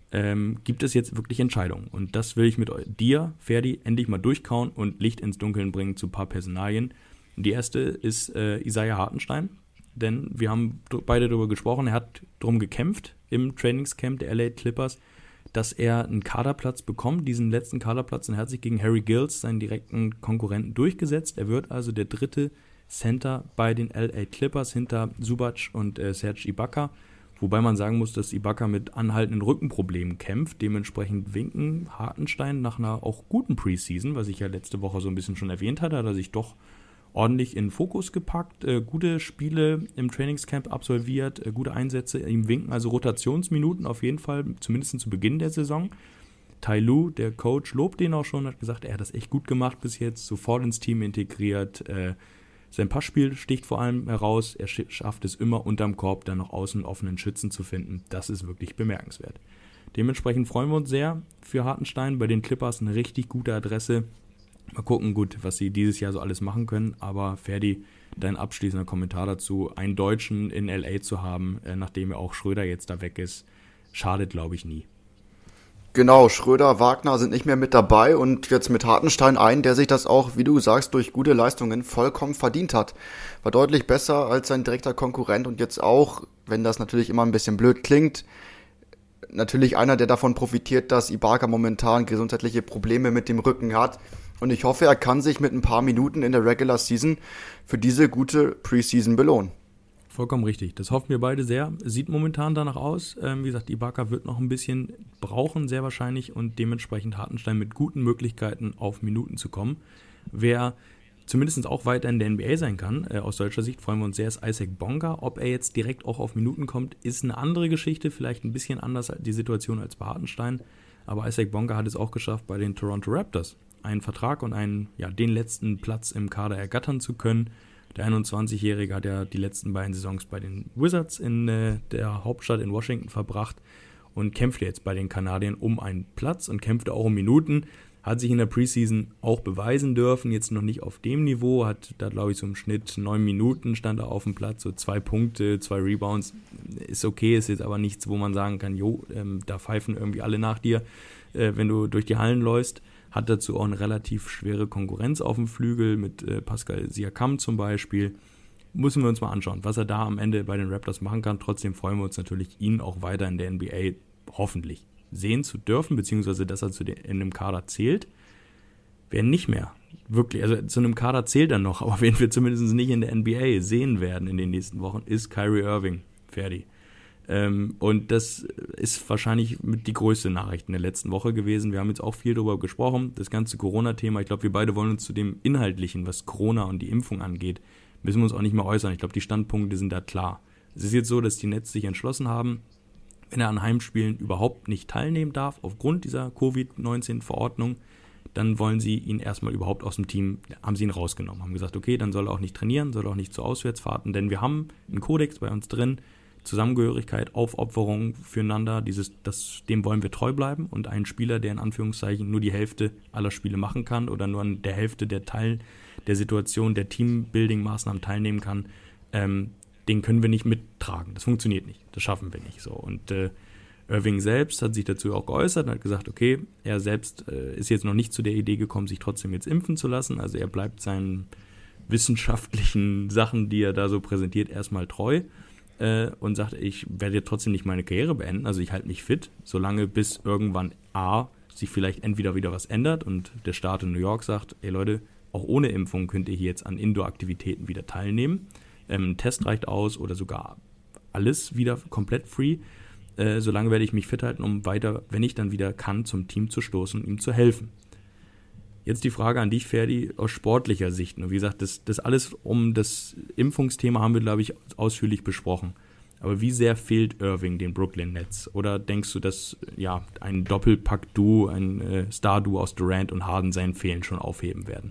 gibt es jetzt wirklich Entscheidungen. Und das will ich mit dir, Ferdi, endlich mal durchkauen und Licht ins Dunkeln bringen zu ein paar Personalien. Die erste ist Isaiah Hartenstein, denn wir haben beide darüber gesprochen, er hat darum gekämpft im Trainingscamp der LA Clippers, dass er einen Kaderplatz bekommt, diesen letzten Kaderplatz, und er hat sich gegen Harry Giles, seinen direkten Konkurrenten, durchgesetzt. Er wird also der 3. Center bei den LA Clippers hinter Zubac und Serge Ibaka, wobei man sagen muss, dass Ibaka mit anhaltenden Rückenproblemen kämpft. Dementsprechend winken Hartenstein nach einer auch guten Preseason, was ich ja letzte Woche so ein bisschen schon erwähnt hatte, hat er sich doch ordentlich in den Fokus gepackt, gute Spiele im Trainingscamp absolviert, gute Einsätze, ihm winken also Rotationsminuten auf jeden Fall, zumindest zu Beginn der Saison. Tai Lu, der Coach, lobt den auch schon, hat gesagt, er hat das echt gut gemacht bis jetzt, sofort ins Team integriert, sein Passspiel sticht vor allem heraus, er schafft es immer unterm Korb dann noch außen offenen Schützen zu finden, das ist wirklich bemerkenswert. Dementsprechend freuen wir uns sehr für Hartenstein, bei den Clippers eine richtig gute Adresse. Mal gucken, gut, was sie dieses Jahr so alles machen können, aber Ferdi, dein abschließender Kommentar dazu, einen Deutschen in LA zu haben, nachdem ja auch Schröder jetzt da weg ist, schadet, glaube ich, nie. Genau, Schröder, Wagner sind nicht mehr mit dabei, und jetzt mit Hartenstein einen, der sich das auch, wie du sagst, durch gute Leistungen vollkommen verdient hat. War deutlich besser als sein direkter Konkurrent, und jetzt auch, wenn das natürlich immer ein bisschen blöd klingt, natürlich einer, der davon profitiert, dass Ibaka momentan gesundheitliche Probleme mit dem Rücken hat. Und ich hoffe, er kann sich mit ein paar Minuten in der Regular Season für diese gute Preseason belohnen. Vollkommen richtig. Das hoffen wir beide sehr. Sieht momentan danach aus. Wie gesagt, Ibaka wird noch ein bisschen brauchen, sehr wahrscheinlich. Und dementsprechend Hartenstein mit guten Möglichkeiten auf Minuten zu kommen. Wer zumindest auch weiter in der NBA sein kann, aus deutscher Sicht freuen wir uns sehr, ist Isaac Bonga. Ob er jetzt direkt auch auf Minuten kommt, ist eine andere Geschichte. Vielleicht ein bisschen anders die Situation als bei Hartenstein. Aber Isaac Bonga hat es auch geschafft, bei den Toronto Raptors einen Vertrag und den letzten Platz im Kader ergattern zu können. Der 21-Jährige hat ja die letzten beiden Saisons bei den Wizards in der Hauptstadt in Washington verbracht und kämpft jetzt bei den Kanadiern um einen Platz und kämpft auch um Minuten. Hat sich in der Preseason auch beweisen dürfen, jetzt noch nicht auf dem Niveau, hat da, glaube ich, so im Schnitt 9 Minuten stand er auf dem Platz, so 2 Punkte, 2 Rebounds, ist okay, ist jetzt aber nichts, wo man sagen kann, da pfeifen irgendwie alle nach dir, wenn du durch die Hallen läufst. Hat dazu auch eine relativ schwere Konkurrenz auf dem Flügel mit Pascal Siakam zum Beispiel. müssen wir uns mal anschauen, was er da am Ende bei den Raptors machen kann. Trotzdem freuen wir uns natürlich, ihn auch weiter in der NBA hoffentlich sehen zu dürfen, beziehungsweise dass er in dem Kader zählt. Wer nicht mehr wirklich, also zu einem Kader zählt er noch, aber wen wir zumindest nicht in der NBA sehen werden in den nächsten Wochen, ist Kyrie Irving. Ferdi. Und das ist wahrscheinlich mit die größte Nachricht in der letzten Woche gewesen. Wir haben jetzt auch viel darüber gesprochen, das ganze Corona-Thema. Ich glaube, wir beide wollen uns zu dem Inhaltlichen, was Corona und die Impfung angeht, müssen wir uns auch nicht mehr äußern. Ich glaube, die Standpunkte sind da klar. Es ist jetzt so, dass die Nets sich entschlossen haben, wenn er an Heimspielen überhaupt nicht teilnehmen darf, aufgrund dieser Covid-19-Verordnung, dann wollen sie ihn erstmal überhaupt aus dem Team, haben sie ihn rausgenommen, haben gesagt, okay, dann soll er auch nicht trainieren, soll er auch nicht zu Auswärtsfahrten, denn wir haben einen Kodex bei uns drin, Zusammengehörigkeit, Aufopferung füreinander, dem wollen wir treu bleiben, und ein Spieler, der in Anführungszeichen nur die Hälfte aller Spiele machen kann oder nur an der Hälfte der Situation, der Teambuilding-Maßnahmen teilnehmen kann, den können wir nicht mittragen. Das funktioniert nicht, das schaffen wir nicht so. Und Irving selbst hat sich dazu auch geäußert und hat gesagt, okay, er selbst ist jetzt noch nicht zu der Idee gekommen, sich trotzdem jetzt impfen zu lassen, also er bleibt seinen wissenschaftlichen Sachen, die er da so präsentiert, erstmal treu. Und sagt, ich werde trotzdem nicht meine Karriere beenden, also ich halte mich fit, solange bis irgendwann sich vielleicht entweder wieder was ändert und der Staat in New York sagt, ey Leute, auch ohne Impfung könnt ihr hier jetzt an Indoor-Aktivitäten wieder teilnehmen. Ein Test reicht aus oder sogar alles wieder komplett free. Solange werde ich mich fit halten, um weiter, wenn ich dann wieder kann, zum Team zu stoßen und ihm zu helfen. Jetzt die Frage an dich, Ferdi, aus sportlicher Sicht. Und wie gesagt, das alles um das Impfungsthema haben wir, glaube ich, ausführlich besprochen. Aber wie sehr fehlt Irving den Brooklyn Nets? Oder denkst du, dass ein Doppelpack-Duo, ein Star-Duo aus Durant und Harden sein Fehlen schon aufheben werden?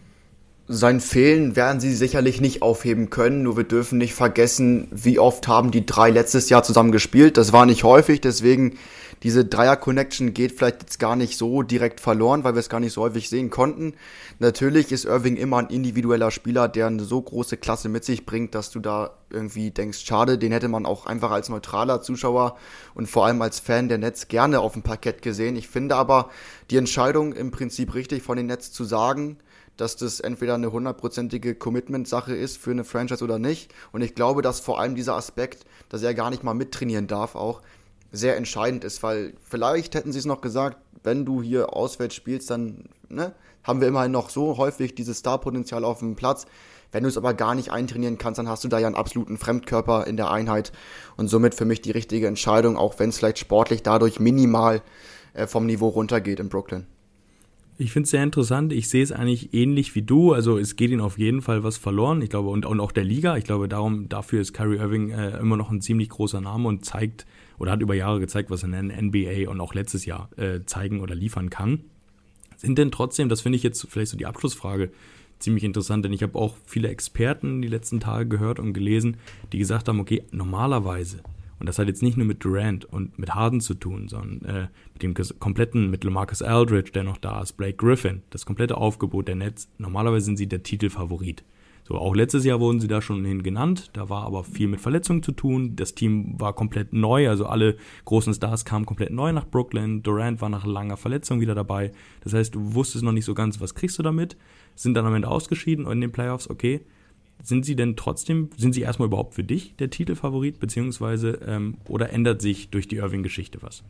Sein Fehlen werden sie sicherlich nicht aufheben können, nur wir dürfen nicht vergessen, wie oft haben die drei letztes Jahr zusammen gespielt. Das war nicht häufig, deswegen diese Dreier-Connection geht vielleicht jetzt gar nicht so direkt verloren, weil wir es gar nicht so häufig sehen konnten. Natürlich ist Irving immer ein individueller Spieler, der eine so große Klasse mit sich bringt, dass du da irgendwie denkst, schade, den hätte man auch einfach als neutraler Zuschauer und vor allem als Fan der Nets gerne auf dem Parkett gesehen. Ich finde aber die Entscheidung im Prinzip richtig von den Nets zu sagen, dass das entweder eine 100%ige Commitment-Sache ist für eine Franchise oder nicht. Und ich glaube, dass vor allem dieser Aspekt, dass er gar nicht mal mittrainieren darf, auch sehr entscheidend ist, weil vielleicht hätten sie es noch gesagt, wenn du hier auswärts spielst, dann haben wir immerhin noch so häufig dieses Star-Potenzial auf dem Platz. Wenn du es aber gar nicht eintrainieren kannst, dann hast du da ja einen absoluten Fremdkörper in der Einheit und somit für mich die richtige Entscheidung, auch wenn es vielleicht sportlich dadurch minimal vom Niveau runtergeht in Brooklyn. Ich finde es sehr interessant. Ich sehe es eigentlich ähnlich wie du. Also es geht ihnen auf jeden Fall was verloren. Ich glaube, und auch der Liga. Ich glaube, dafür ist Kyrie Irving immer noch ein ziemlich großer Name und zeigt oder hat über Jahre gezeigt, was er in der NBA und auch letztes Jahr zeigen oder liefern kann. Sind denn trotzdem, das finde ich jetzt vielleicht so die Abschlussfrage, ziemlich interessant, denn ich habe auch viele Experten die letzten Tage gehört und gelesen, die gesagt haben, okay, normalerweise, und das hat jetzt nicht nur mit Durant und mit Harden zu tun, sondern mit dem kompletten, mit LaMarcus Aldridge, der noch da ist, Blake Griffin, das komplette Aufgebot der Nets, normalerweise sind sie der Titelfavorit. So, auch letztes Jahr wurden sie da schon hin genannt, da war aber viel mit Verletzungen zu tun, das Team war komplett neu, also alle großen Stars kamen komplett neu nach Brooklyn, Durant war nach langer Verletzung wieder dabei, das heißt, du wusstest noch nicht so ganz, was kriegst du damit, sind dann am Ende ausgeschieden und in den Playoffs, okay, sind sie erstmal überhaupt für dich der Titelfavorit, beziehungsweise, oder ändert sich durch die Irving-Geschichte was?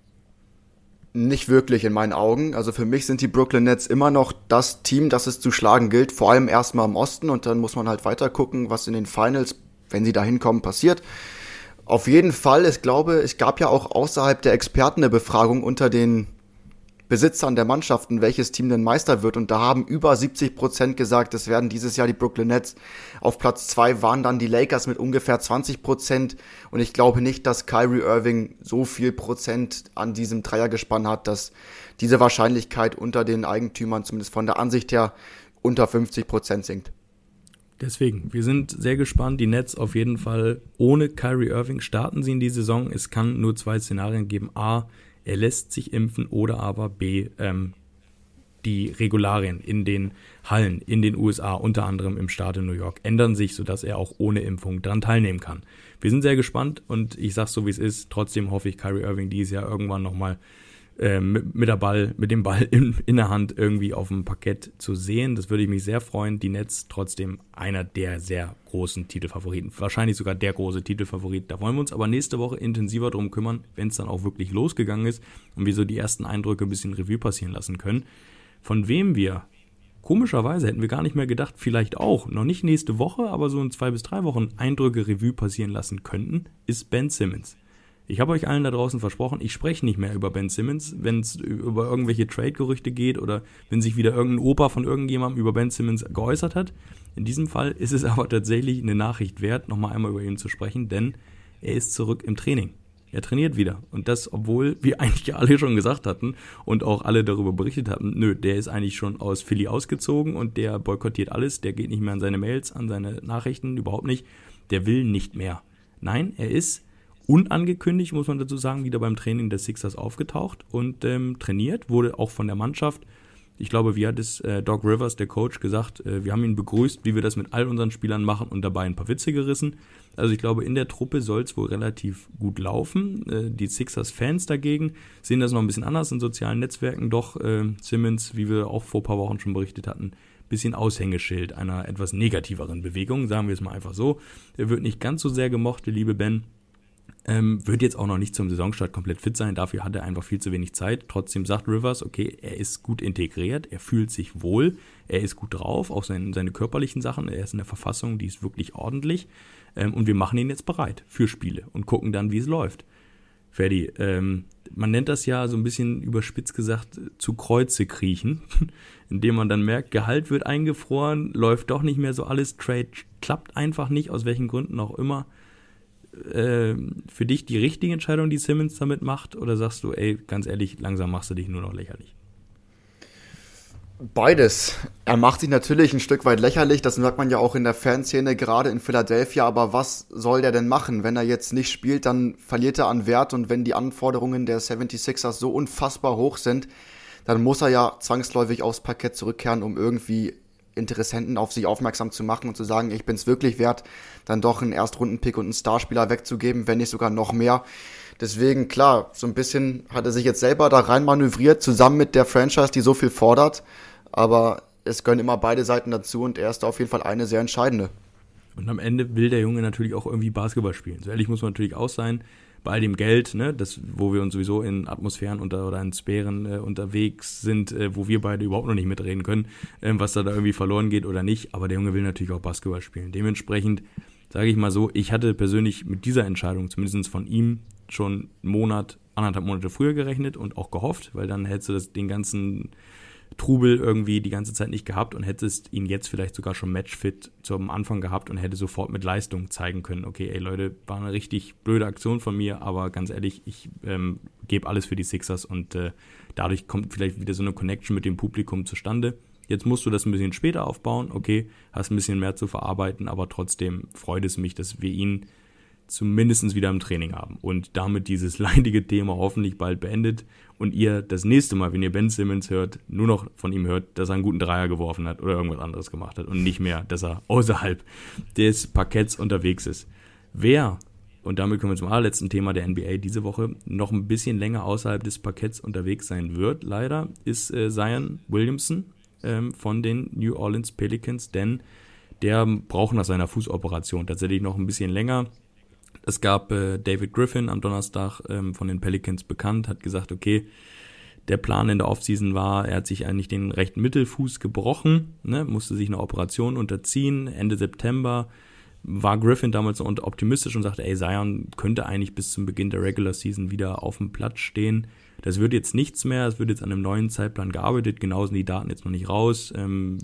Nicht wirklich in meinen Augen. Also für mich sind die Brooklyn Nets immer noch das Team, das es zu schlagen gilt. Vor allem erstmal im Osten und dann muss man halt weiter gucken, was in den Finals, wenn sie da hinkommen, passiert. Auf jeden Fall, ich glaube, es gab ja auch außerhalb der Experten eine Befragung unter den Besitzern der Mannschaften, welches Team denn Meister wird. Und da haben über 70% gesagt, es werden dieses Jahr die Brooklyn Nets. Auf Platz 2 waren dann die Lakers mit ungefähr 20%. Und ich glaube nicht, dass Kyrie Irving so viel Prozent an diesem Dreiergespann hat, dass diese Wahrscheinlichkeit unter den Eigentümern, zumindest von der Ansicht her, unter 50% sinkt. Deswegen, wir sind sehr gespannt. Die Nets auf jeden Fall ohne Kyrie Irving starten sie in die Saison. Es kann nur 2 Szenarien geben. A, er lässt sich impfen oder aber B, die Regularien in den Hallen in den USA, unter anderem im Staat in New York, ändern sich, sodass er auch ohne Impfung daran teilnehmen kann. Wir sind sehr gespannt und ich sag's so, wie es ist. Trotzdem hoffe ich, Kyrie Irving dieses Jahr irgendwann nochmal mit dem Ball in der Hand irgendwie auf dem Parkett zu sehen. Das würde ich mich sehr freuen. Die Nets trotzdem einer der sehr großen Titelfavoriten. Wahrscheinlich sogar der große Titelfavorit. Da wollen wir uns aber nächste Woche intensiver drum kümmern, wenn es dann auch wirklich losgegangen ist und wir so die ersten Eindrücke ein bisschen Revue passieren lassen können. Von wem wir, komischerweise hätten wir gar nicht mehr gedacht, vielleicht auch, noch nicht nächste Woche, aber so in 2 bis 3 Wochen Eindrücke Revue passieren lassen könnten, ist Ben Simmons. Ich habe euch allen da draußen versprochen, ich spreche nicht mehr über Ben Simmons, wenn es über irgendwelche Trade-Gerüchte geht oder wenn sich wieder irgendein Opa von irgendjemandem über Ben Simmons geäußert hat. In diesem Fall ist es aber tatsächlich eine Nachricht wert, nochmal einmal über ihn zu sprechen, denn er ist zurück im Training. Er trainiert wieder. Und das, obwohl wir eigentlich alle schon gesagt hatten und auch alle darüber berichtet hatten, nö, der ist eigentlich schon aus Philly ausgezogen und der boykottiert alles, der geht nicht mehr an seine Mails, an seine Nachrichten, überhaupt nicht. Der will nicht mehr. Nein, er ist unangekündigt, muss man dazu sagen, wieder beim Training der Sixers aufgetaucht und trainiert, wurde auch von der Mannschaft, ich glaube, wie hat es Doc Rivers, der Coach, gesagt, wir haben ihn begrüßt, wie wir das mit all unseren Spielern machen und dabei ein paar Witze gerissen. Also ich glaube, in der Truppe soll es wohl relativ gut laufen. Die Sixers-Fans dagegen sehen das noch ein bisschen anders in sozialen Netzwerken, doch Simmons, wie wir auch vor ein paar Wochen schon berichtet hatten, bisschen Aushängeschild einer etwas negativeren Bewegung, sagen wir es mal einfach so. Er wird nicht ganz so sehr gemocht, der liebe Ben. Wird jetzt auch noch nicht zum Saisonstart komplett fit sein, dafür hat er einfach viel zu wenig Zeit. Trotzdem sagt Rivers, okay, er ist gut integriert, er fühlt sich wohl, er ist gut drauf, auch seine körperlichen Sachen, er ist in der Verfassung, die ist wirklich ordentlich und wir machen ihn jetzt bereit für Spiele und gucken dann, wie es läuft. Ferdi, man nennt das ja so ein bisschen überspitzt gesagt zu Kreuze kriechen, indem man dann merkt, Gehalt wird eingefroren, läuft doch nicht mehr so alles, Trade klappt einfach nicht, aus welchen Gründen auch immer. Für dich die richtige Entscheidung, die Simmons damit macht? Oder sagst du, ey, ganz ehrlich, langsam machst du dich nur noch lächerlich? Beides. Er macht sich natürlich ein Stück weit lächerlich, das merkt man ja auch in der Fanszene, gerade in Philadelphia, aber was soll der denn machen? Wenn er jetzt nicht spielt, dann verliert er an Wert und wenn die Anforderungen der 76ers so unfassbar hoch sind, dann muss er ja zwangsläufig aufs Parkett zurückkehren, um irgendwie Interessenten auf sich aufmerksam zu machen und zu sagen, ich bin's wirklich wert, dann doch einen Erstrundenpick und einen Starspieler wegzugeben, wenn nicht sogar noch mehr. Deswegen, klar, so ein bisschen hat er sich jetzt selber da rein manövriert, zusammen mit der Franchise, die so viel fordert, aber es gehören immer beide Seiten dazu und er ist da auf jeden Fall eine sehr entscheidende. Und am Ende will der Junge natürlich auch irgendwie Basketball spielen. So ehrlich muss man natürlich auch sein. Bei all dem Geld, ne, das, wo wir uns sowieso in Atmosphären oder in Sphären unterwegs sind, wo wir beide überhaupt noch nicht mitreden können, was da irgendwie verloren geht oder nicht. Aber der Junge will natürlich auch Basketball spielen. Dementsprechend sage ich mal so, ich hatte persönlich mit dieser Entscheidung, zumindest von ihm, schon anderthalb Monate früher gerechnet und auch gehofft, weil dann hättest du den ganzen Trubel irgendwie die ganze Zeit nicht gehabt und hättest ihn jetzt vielleicht sogar schon matchfit zum Anfang gehabt und hätte sofort mit Leistung zeigen können, okay, ey Leute, war eine richtig blöde Aktion von mir, aber ganz ehrlich, ich gebe alles für die Sixers und dadurch kommt vielleicht wieder so eine Connection mit dem Publikum zustande. Jetzt musst du das ein bisschen später aufbauen, okay, hast ein bisschen mehr zu verarbeiten, aber trotzdem freut es mich, dass wir ihn zumindest wieder im Training haben und damit dieses leidige Thema hoffentlich bald beendet und ihr das nächste Mal, wenn ihr Ben Simmons hört, nur noch von ihm hört, dass er einen guten Dreier geworfen hat oder irgendwas anderes gemacht hat und nicht mehr, dass er außerhalb des Parketts unterwegs ist. Wer, und damit kommen wir zum allerletzten Thema der NBA diese Woche, noch ein bisschen länger außerhalb des Parketts unterwegs sein wird, leider, ist Zion Williamson von den New Orleans Pelicans, denn der braucht nach seiner Fußoperation tatsächlich noch ein bisschen länger. Es gab David Griffin am Donnerstag von den Pelicans bekannt, hat gesagt, okay, der Plan in der Offseason war, er hat sich eigentlich den rechten Mittelfuß gebrochen, ne, musste sich einer Operation unterziehen. Ende September war Griffin damals so optimistisch und sagte, ey, Zion könnte eigentlich bis zum Beginn der Regular Season wieder auf dem Platz stehen. Das wird jetzt nichts mehr, es wird jetzt an einem neuen Zeitplan gearbeitet, genau sind die Daten jetzt noch nicht raus,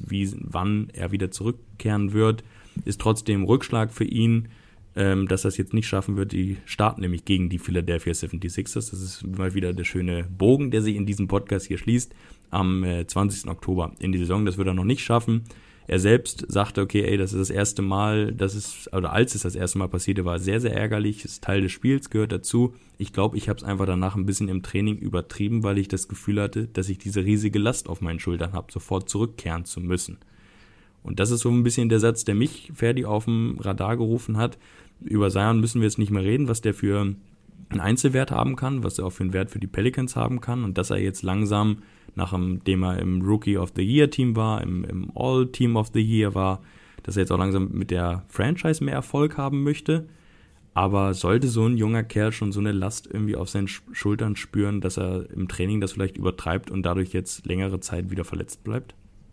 wann er wieder zurückkehren wird. Ist trotzdem Rückschlag für ihn, dass er es jetzt nicht schaffen wird. Die starten nämlich gegen die Philadelphia 76ers. Das ist mal wieder der schöne Bogen, der sich in diesem Podcast hier schließt, am 20. Oktober in die Saison. Das wird er noch nicht schaffen. Er selbst sagte, okay, ey, das ist das erste Mal, als es das erste Mal passierte, war sehr, sehr ärgerlich. Das ist Teil des Spiels, gehört dazu. Ich glaube, ich habe es einfach danach ein bisschen im Training übertrieben, weil ich das Gefühl hatte, dass ich diese riesige Last auf meinen Schultern habe, sofort zurückkehren zu müssen. Und das ist so ein bisschen der Satz, der mich, Ferdi, auf dem Radar gerufen hat. Über Zion müssen wir jetzt nicht mehr reden, was der für einen Einzelwert haben kann, was er auch für einen Wert für die Pelicans haben kann und dass er jetzt langsam, nachdem er im Rookie of the Year Team war, im All Team of the Year war, dass er jetzt auch langsam mit der Franchise mehr Erfolg haben möchte. Aber sollte so ein junger Kerl schon so eine Last irgendwie auf seinen Schultern spüren, dass er im Training das vielleicht übertreibt und dadurch jetzt längere Zeit wieder verletzt bleibt?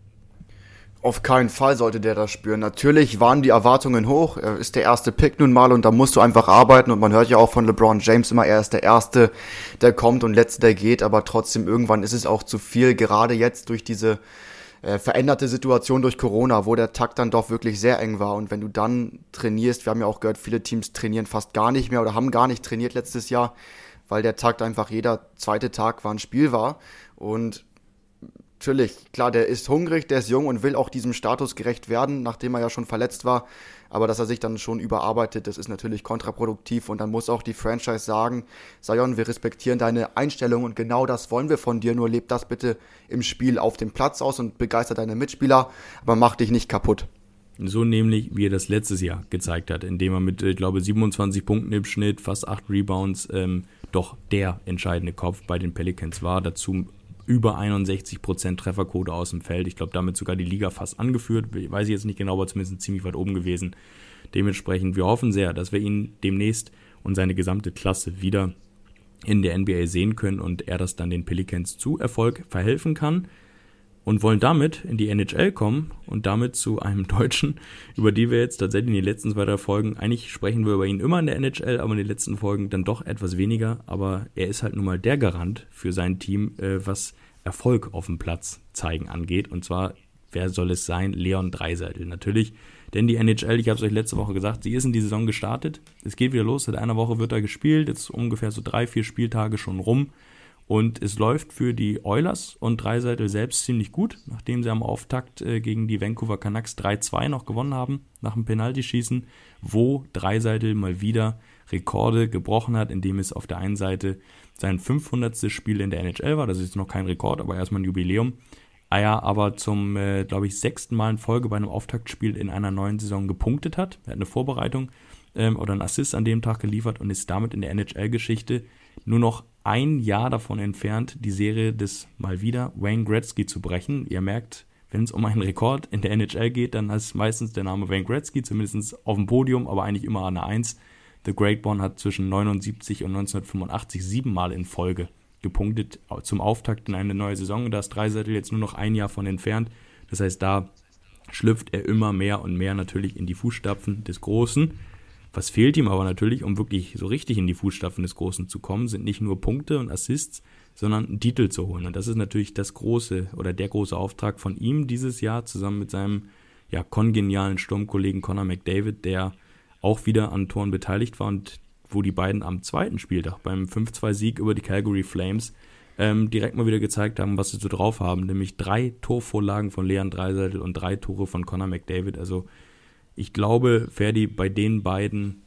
Auf keinen Fall sollte der das spüren. Natürlich waren die Erwartungen hoch. Er ist der erste Pick nun mal und da musst du einfach arbeiten. Und man hört ja auch von LeBron James immer, er ist der Erste, der kommt und Letzte, der geht. Aber trotzdem, irgendwann ist es auch zu viel. Gerade jetzt durch diese veränderte Situation durch Corona, wo der Takt dann doch wirklich sehr eng war. Und wenn du dann trainierst, wir haben ja auch gehört, viele Teams trainieren fast gar nicht mehr oder haben gar nicht trainiert letztes Jahr, weil der Takt einfach jeder zweite Tag war ein Spiel war. Und natürlich, klar, der ist hungrig, der ist jung und will auch diesem Status gerecht werden, nachdem er ja schon verletzt war. Aber dass er sich dann schon überarbeitet, das ist natürlich kontraproduktiv. Und dann muss auch die Franchise sagen, Zion, wir respektieren deine Einstellung und genau das wollen wir von dir. Nur leb das bitte im Spiel auf dem Platz aus und begeister deine Mitspieler, aber mach dich nicht kaputt. So nämlich, wie er das letztes Jahr gezeigt hat, indem er mit, ich glaube, 27 Punkten im Schnitt, fast 8 Rebounds, doch der entscheidende Kopf bei den Pelicans war. Dazu über 61% Trefferquote aus dem Feld. Ich glaube, damit sogar die Liga fast angeführt. Weiß ich jetzt nicht genau, aber zumindest ziemlich weit oben gewesen. Dementsprechend, wir hoffen sehr, dass wir ihn demnächst und seine gesamte Klasse wieder in der NBA sehen können und er das dann den Pelicans zu Erfolg verhelfen kann. Und wollen damit in die NHL kommen und damit zu einem Deutschen, über die wir jetzt tatsächlich in den letzten 2-3 Folgen, eigentlich sprechen wir über ihn immer in der NHL, aber in den letzten Folgen dann doch etwas weniger. Aber er ist halt nun mal der Garant für sein Team, was Erfolg auf dem Platz zeigen angeht. Und zwar, wer soll es sein? Leon Draisaitl natürlich. Denn die NHL, ich habe es euch letzte Woche gesagt, sie ist in die Saison gestartet. Es geht wieder los, seit einer Woche wird da gespielt, jetzt ungefähr so 3-4 Spieltage schon rum. Und es läuft für die Oilers und Draisaitl selbst ziemlich gut, nachdem sie am Auftakt gegen die Vancouver Canucks 3-2 noch gewonnen haben, nach dem Penaltyschießen, wo Draisaitl mal wieder Rekorde gebrochen hat, indem es auf der einen Seite sein 500. Spiel in der NHL war, das ist jetzt noch kein Rekord, aber erstmal ein Jubiläum, er aber zum, glaube ich, 6. Mal in Folge bei einem Auftaktspiel in einer neuen Saison gepunktet hat. Er hat eine Vorbereitung oder einen Assist an dem Tag geliefert und ist damit in der NHL-Geschichte nur noch ein Jahr davon entfernt, die Serie des mal wieder Wayne Gretzky zu brechen. Ihr merkt, wenn es um einen Rekord in der NHL geht, dann ist meistens der Name Wayne Gretzky, zumindest auf dem Podium, aber eigentlich immer an der 1. The Great One hat zwischen 79 und 1985 7-mal in Folge gepunktet zum Auftakt in eine neue Saison. Da ist Draisaitl jetzt nur noch ein Jahr von entfernt. Das heißt, da schlüpft er immer mehr und mehr natürlich in die Fußstapfen des Großen. Was fehlt ihm aber natürlich, um wirklich so richtig in die Fußstapfen des Großen zu kommen, sind nicht nur Punkte und Assists, sondern einen Titel zu holen. Und das ist natürlich das große oder der große Auftrag von ihm dieses Jahr, zusammen mit seinem kongenialen Sturmkollegen Connor McDavid, der auch wieder an Toren beteiligt war und wo die beiden am zweiten Spieltag beim 5-2-Sieg über die Calgary Flames direkt mal wieder gezeigt haben, was sie so drauf haben, nämlich 3 Torvorlagen von Leon Draisaitl und 3 Tore von Connor McDavid. Also ich glaube, Ferdi, bei den beiden,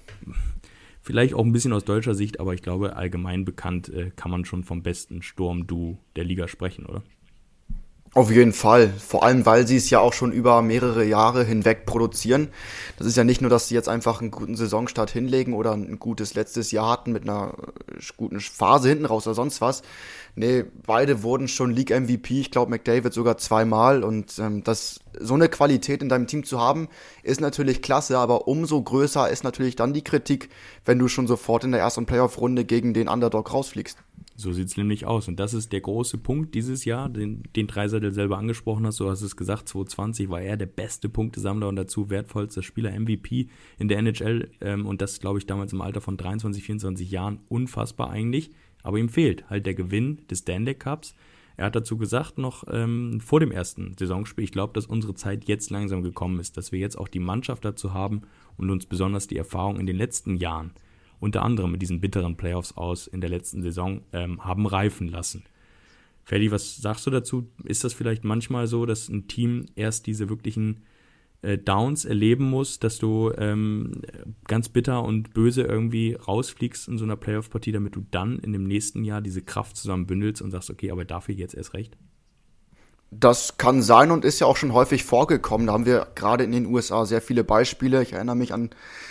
vielleicht auch ein bisschen aus deutscher Sicht, aber ich glaube, allgemein bekannt kann man schon vom besten Sturm-Duo der Liga sprechen, oder? Auf jeden Fall, vor allem, weil sie es ja auch schon über mehrere Jahre hinweg produzieren. Das ist ja nicht nur, dass sie jetzt einfach einen guten Saisonstart hinlegen oder ein gutes letztes Jahr hatten mit einer guten Phase hinten raus oder sonst was. Nee, beide wurden schon League-MVP, ich glaube McDavid sogar 2-mal und so eine Qualität in deinem Team zu haben, ist natürlich klasse, aber umso größer ist natürlich dann die Kritik, wenn du schon sofort in der ersten Playoff-Runde gegen den Underdog rausfliegst. So sieht es nämlich aus. Und das ist der große Punkt dieses Jahr, den Draisaitl selber angesprochen hast. Du hast es gesagt, 2020 war er der beste Punktesammler und dazu wertvollster Spieler MVP in der NHL. Und das, glaube ich, damals im Alter von 23, 24 Jahren unfassbar eigentlich. Aber ihm fehlt halt der Gewinn des Stanley Cups. Er hat dazu gesagt, noch vor dem ersten Saisonspiel, ich glaube, dass unsere Zeit jetzt langsam gekommen ist, dass wir jetzt auch die Mannschaft dazu haben und uns besonders die Erfahrung in den letzten Jahren unter anderem mit diesen bitteren Playoffs aus in der letzten Saison haben reifen lassen. Ferdi, was sagst du dazu? Ist das vielleicht manchmal so, dass ein Team erst diese wirklichen Downs erleben muss, dass du ganz bitter und böse irgendwie rausfliegst in so einer Playoff-Partie, damit du dann in dem nächsten Jahr diese Kraft zusammen bündelst und sagst, okay, aber dafür jetzt erst recht? Das kann sein und ist ja auch schon häufig vorgekommen. Da haben wir gerade in den USA sehr viele Beispiele. Ich erinnere mich an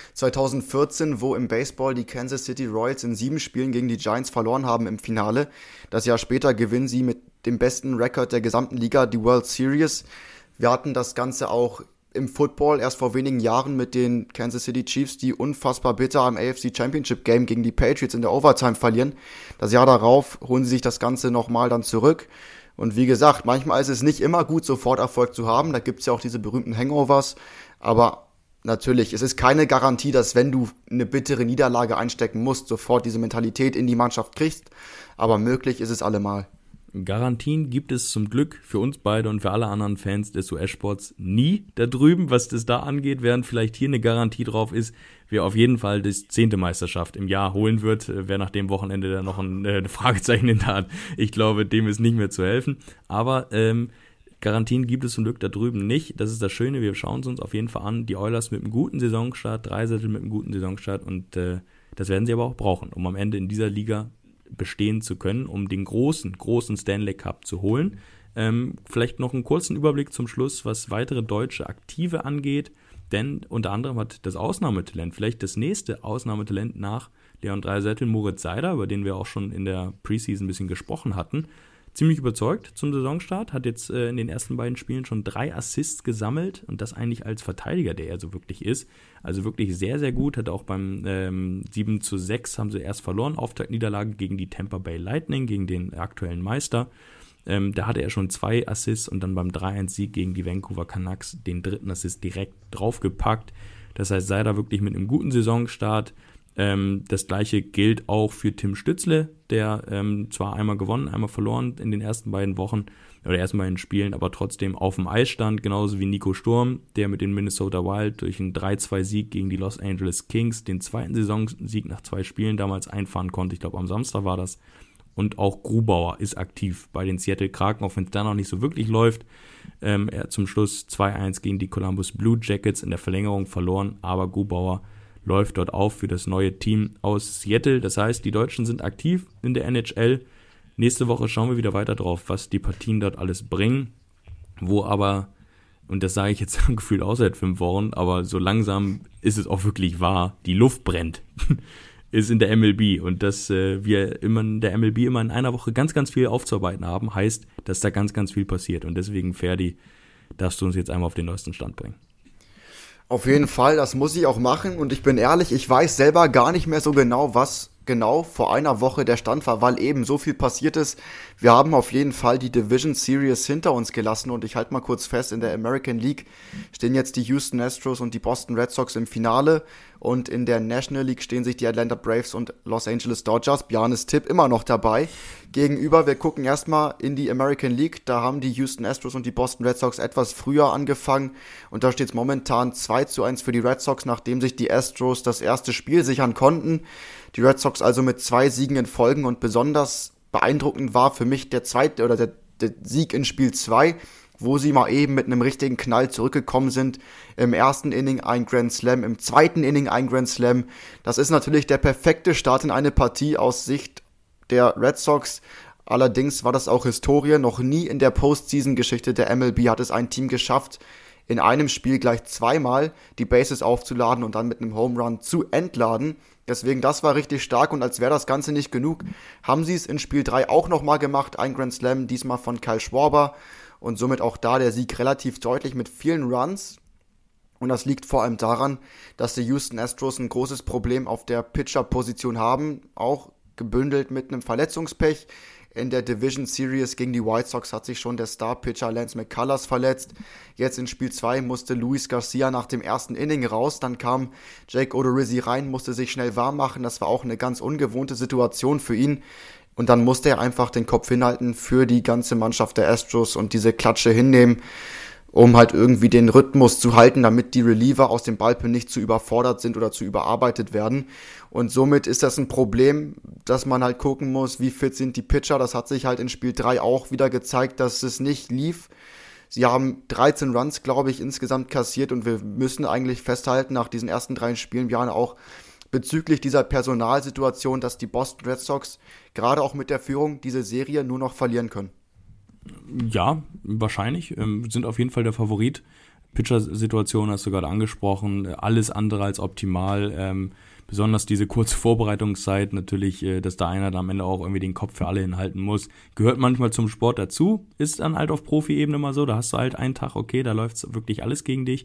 2014, wo im Baseball die Kansas City Royals in 7 Spielen gegen die Giants verloren haben im Finale. Das Jahr später gewinnen sie mit dem besten Rekord der gesamten Liga die World Series. Wir hatten das Ganze auch im Football erst vor wenigen Jahren mit den Kansas City Chiefs, die unfassbar bitter am AFC Championship Game gegen die Patriots in der Overtime verlieren. Das Jahr darauf holen sie sich das Ganze nochmal dann zurück. Und wie gesagt, manchmal ist es nicht immer gut, sofort Erfolg zu haben. Da gibt's ja auch diese berühmten Hangovers. Aber natürlich, es ist keine Garantie, dass wenn du eine bittere Niederlage einstecken musst, sofort diese Mentalität in die Mannschaft kriegst. Aber möglich ist es allemal. Garantien gibt es zum Glück für uns beide und für alle anderen Fans des US-Sports nie da drüben, was das da angeht, während vielleicht hier eine Garantie drauf ist, wer auf jeden Fall die 10. Meisterschaft im Jahr holen wird, wer nach dem Wochenende da noch ein Fragezeichen in der hat. Ich glaube, dem ist nicht mehr zu helfen, aber Garantien gibt es zum Glück da drüben nicht. Das ist das Schöne, wir schauen es uns auf jeden Fall an. Die Oilers mit einem guten Saisonstart, Dreisettel mit einem guten Saisonstart und das werden sie aber auch brauchen, um am Ende in dieser Liga bestehen zu können, um den großen Stanley Cup zu holen. Vielleicht noch einen kurzen Überblick zum Schluss, was weitere deutsche Aktive angeht, denn unter anderem hat das Ausnahmetalent, vielleicht das nächste Ausnahmetalent nach Leon Draisaitl, Moritz Seider, über den wir auch schon in der Preseason ein bisschen gesprochen hatten, ziemlich überzeugt zum Saisonstart, hat jetzt in den ersten beiden Spielen schon 3 Assists gesammelt und das eigentlich als Verteidiger, der er so wirklich ist. Also wirklich sehr, sehr gut, hat auch beim 7:6 haben sie erst verloren, Auftaktniederlage gegen die Tampa Bay Lightning, gegen den aktuellen Meister. Da hatte er schon 2 Assists und dann beim 3-1-Sieg gegen die Vancouver Canucks den 3. Assist direkt draufgepackt. Das heißt, sei da wirklich mit einem guten Saisonstart. Das gleiche gilt auch für Tim Stützle, der zwar einmal gewonnen, einmal verloren in den ersten beiden Wochen oder ersten beiden Spielen, aber trotzdem auf dem Eis stand, genauso wie Nico Sturm, der mit den Minnesota Wild durch einen 3-2-Sieg gegen die Los Angeles Kings den 2. Saisonsieg nach 2 Spielen damals einfahren konnte. Ich glaube, am Samstag war das. Und auch Grubauer ist aktiv bei den Seattle Kraken, auch wenn es da noch nicht so wirklich läuft. Er hat zum Schluss 2-1 gegen die Columbus Blue Jackets in der Verlängerung verloren, aber Grubauer läuft dort auf für das neue Team aus Seattle. Das heißt, die Deutschen sind aktiv in der NHL. Nächste Woche schauen wir wieder weiter drauf, was die Partien dort alles bringen. Wo aber, und das sage ich jetzt gefühlt auch seit 5 Wochen, aber so langsam ist es auch wirklich wahr, die Luft brennt, ist in der MLB. Und dass wir immer in der MLB immer in einer Woche ganz, ganz viel aufzuarbeiten haben, heißt, dass da ganz, ganz viel passiert. Und deswegen, Ferdi, darfst du uns jetzt einmal auf den neuesten Stand bringen. Auf jeden Fall, das muss ich auch machen und ich bin ehrlich, ich weiß selber gar nicht mehr so genau, was genau vor einer Woche der Stand war, weil eben so viel passiert ist. Wir haben auf jeden Fall die Division Series hinter uns gelassen und ich halte mal kurz fest, in der American League stehen jetzt die Houston Astros und die Boston Red Sox im Finale und in der National League stehen sich die Atlanta Braves und Los Angeles Dodgers, Bjarnes Tipp immer noch dabei. Gegenüber, wir gucken erstmal in die American League, da haben die Houston Astros und die Boston Red Sox etwas früher angefangen und da steht es momentan 2-1 für die Red Sox, nachdem sich die Astros das erste Spiel sichern konnten. Die Red Sox also mit 2 Siegen in Folgen und besonders beeindruckend war für mich der zweite oder der Sieg in Spiel 2, wo sie mal eben mit einem richtigen Knall zurückgekommen sind. Im ersten Inning ein Grand Slam, im zweiten Inning ein Grand Slam. Das ist natürlich der perfekte Start in eine Partie aus Sicht der Red Sox. Allerdings war das auch Historie. Noch nie in der Postseason-Geschichte der MLB hat es ein Team geschafft, in einem Spiel gleich 2-mal die Bases aufzuladen und dann mit einem Home Run zu entladen. Deswegen, das war richtig stark und als wäre das Ganze nicht genug, haben sie es in Spiel 3 auch nochmal gemacht. Ein Grand Slam, diesmal von Kyle Schwarber und somit auch da der Sieg relativ deutlich mit vielen Runs. Und das liegt vor allem daran, dass die Houston Astros ein großes Problem auf der Pitcher-Position haben, auch gebündelt mit einem Verletzungspech. In der Division Series gegen die White Sox hat sich schon der Star-Pitcher Lance McCullers verletzt. Jetzt in Spiel 2 musste Luis Garcia nach dem ersten Inning raus. Dann kam Jake Odorizzi rein, musste sich schnell warm machen. Das war auch eine ganz ungewohnte Situation für ihn. Und dann musste er einfach den Kopf hinhalten für die ganze Mannschaft der Astros und diese Klatsche hinnehmen, um halt irgendwie den Rhythmus zu halten, damit die Reliever aus dem Bullpen nicht zu überfordert sind oder zu überarbeitet werden. Und somit ist das ein Problem, dass man halt gucken muss, wie fit sind die Pitcher. Das hat sich halt in Spiel 3 auch wieder gezeigt, dass es nicht lief. Sie haben 13 Runs, glaube ich, insgesamt kassiert und wir müssen eigentlich festhalten, nach diesen ersten 3 Spielen, Bjarne, auch bezüglich dieser Personalsituation, dass die Boston Red Sox gerade auch mit der Führung diese Serie nur noch verlieren können. Ja, wahrscheinlich. Sind auf jeden Fall der Favorit. Pitcher-Situation hast du gerade angesprochen. Alles andere als optimal. Besonders diese kurze Vorbereitungszeit natürlich, dass da einer da am Ende auch irgendwie den Kopf für alle hinhalten muss. Gehört manchmal zum Sport dazu. Ist dann halt auf Profi-Ebene mal so. Da hast du halt einen Tag, okay, da läuft wirklich alles gegen dich.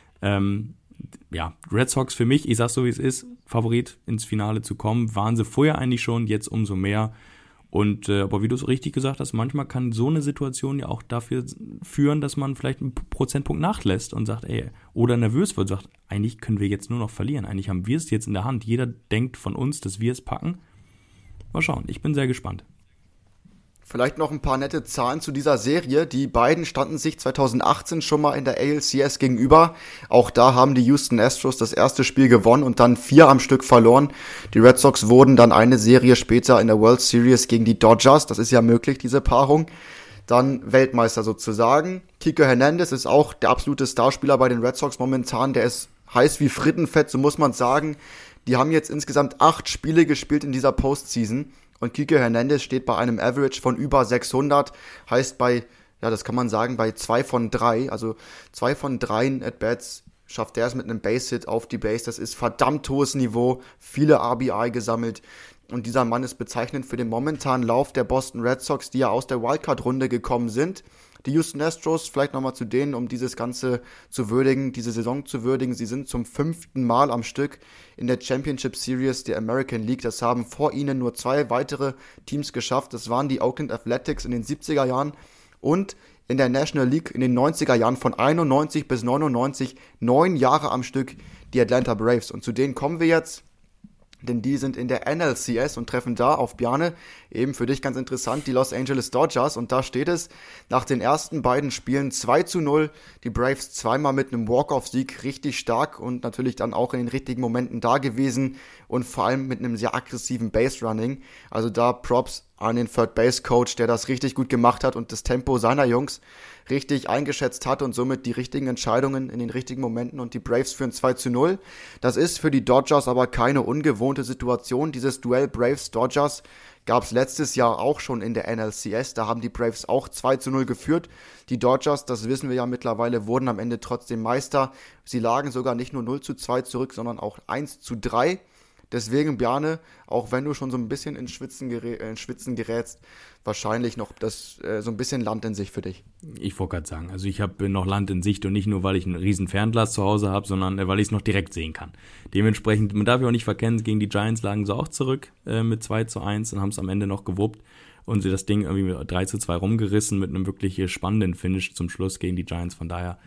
Red Sox für mich, ich sag's so wie es ist, Favorit ins Finale zu kommen. Waren sie vorher eigentlich schon, jetzt umso mehr. Und aber wie du es richtig gesagt hast, manchmal kann so eine Situation ja auch dafür führen, dass man vielleicht einen Prozentpunkt nachlässt und sagt, oder nervös wird, sagt, eigentlich können wir jetzt nur noch verlieren. Eigentlich haben wir es jetzt in der Hand. Jeder denkt von uns, dass wir es packen. Mal schauen, ich bin sehr gespannt. Vielleicht noch ein paar nette Zahlen zu dieser Serie. Die beiden standen sich 2018 schon mal in der ALCS gegenüber. Auch da haben die Houston Astros das erste Spiel gewonnen und dann 4 am Stück verloren. Die Red Sox wurden dann eine Serie später in der World Series gegen die Dodgers. Das ist ja möglich, diese Paarung. Dann Weltmeister sozusagen. Kike Hernandez ist auch der absolute Starspieler bei den Red Sox momentan. Der ist heiß wie Frittenfett, so muss man sagen. Die haben jetzt insgesamt 8 Spiele gespielt in dieser Postseason. Und Kike Hernandez steht bei einem Average von über 600, heißt das kann man sagen, bei 2 von 3, also 2 von 3 At-Bats schafft er es mit einem Base-Hit auf die Base. Das ist verdammt hohes Niveau, viele RBI gesammelt. Und dieser Mann ist bezeichnend für den momentanen Lauf der Boston Red Sox, die ja aus der Wildcard-Runde gekommen sind. Die Houston Astros, vielleicht nochmal zu denen, um dieses Ganze zu würdigen, diese Saison zu würdigen. Sie sind zum 5. Mal am Stück in der Championship Series der American League. Das haben vor ihnen nur 2 weitere Teams geschafft. Das waren die Oakland Athletics in den 70er Jahren und in der National League in den 90er Jahren von 91 bis 99, 9 Jahre am Stück die Atlanta Braves. Und zu denen kommen wir jetzt, denn die sind in der NLCS und treffen da auf Bjarne, eben für dich ganz interessant, die Los Angeles Dodgers. Und da steht es nach den ersten beiden Spielen 2-0. Die Braves zweimal mit einem Walk-Off-Sieg, richtig stark und natürlich dann auch in den richtigen Momenten da gewesen und vor allem mit einem sehr aggressiven Base-Running. Also da Props an den Third-Base-Coach, der das richtig gut gemacht hat und das Tempo seiner Jungs richtig eingeschätzt hat und somit die richtigen Entscheidungen in den richtigen Momenten, und die Braves führen 2-0. Das ist für die Dodgers aber keine ungewohnte Situation. Dieses Duell Braves-Dodgers gab es letztes Jahr auch schon in der NLCS. Da haben die Braves auch 2-0 geführt. Die Dodgers, das wissen wir ja mittlerweile, wurden am Ende trotzdem Meister. Sie lagen sogar nicht nur 0-2 zurück, sondern auch 1-3. Deswegen, Bjarne, auch wenn du schon so ein bisschen in Schwitzen gerätst, wahrscheinlich noch so ein bisschen Land in sich für dich. Ich wollte gerade sagen, also ich habe noch Land in Sicht und nicht nur, weil ich ein riesen Fernglas zu Hause habe, sondern weil ich es noch direkt sehen kann. Dementsprechend, man darf ja auch nicht verkennen, gegen die Giants lagen sie auch zurück mit 2-1 und haben es am Ende noch gewuppt und sie das Ding irgendwie mit 3-2 rumgerissen mit einem wirklich spannenden Finish zum Schluss gegen die Giants. Von daher,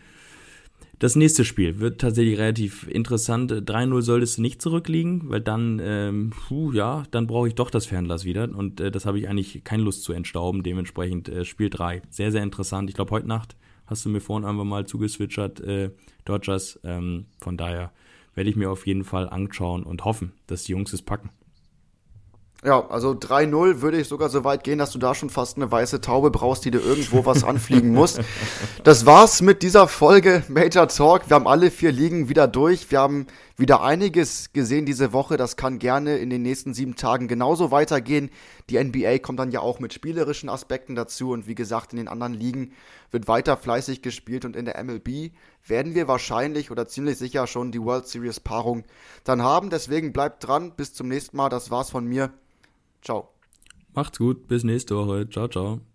das nächste Spiel wird tatsächlich relativ interessant. 3-0 solltest du nicht zurückliegen, weil dann, dann brauche ich doch das Fernglas wieder. Und das habe ich eigentlich keine Lust zu entstauben. Dementsprechend Spiel 3. Sehr, sehr interessant. Ich glaube, heute Nacht hast du mir vorhin einfach mal zugeswitchert, Dodgers. Von daher werde ich mir auf jeden Fall anschauen und hoffen, dass die Jungs es packen. Ja, also 3-0 würde ich sogar so weit gehen, dass du da schon fast eine weiße Taube brauchst, die dir irgendwo was anfliegen muss. Das war's mit dieser Folge Major Talk. Wir haben alle 4 Ligen wieder durch. Wir haben wieder einiges gesehen diese Woche. Das kann gerne in den nächsten 7 Tagen genauso weitergehen. Die NBA kommt dann ja auch mit spielerischen Aspekten dazu. Und wie gesagt, in den anderen Ligen wird weiter fleißig gespielt. Und in der MLB werden wir wahrscheinlich oder ziemlich sicher schon die World Series Paarung dann haben. Deswegen bleibt dran. Bis zum nächsten Mal. Das war's von mir. Ciao. Macht's gut, bis nächste Woche. Ciao, ciao.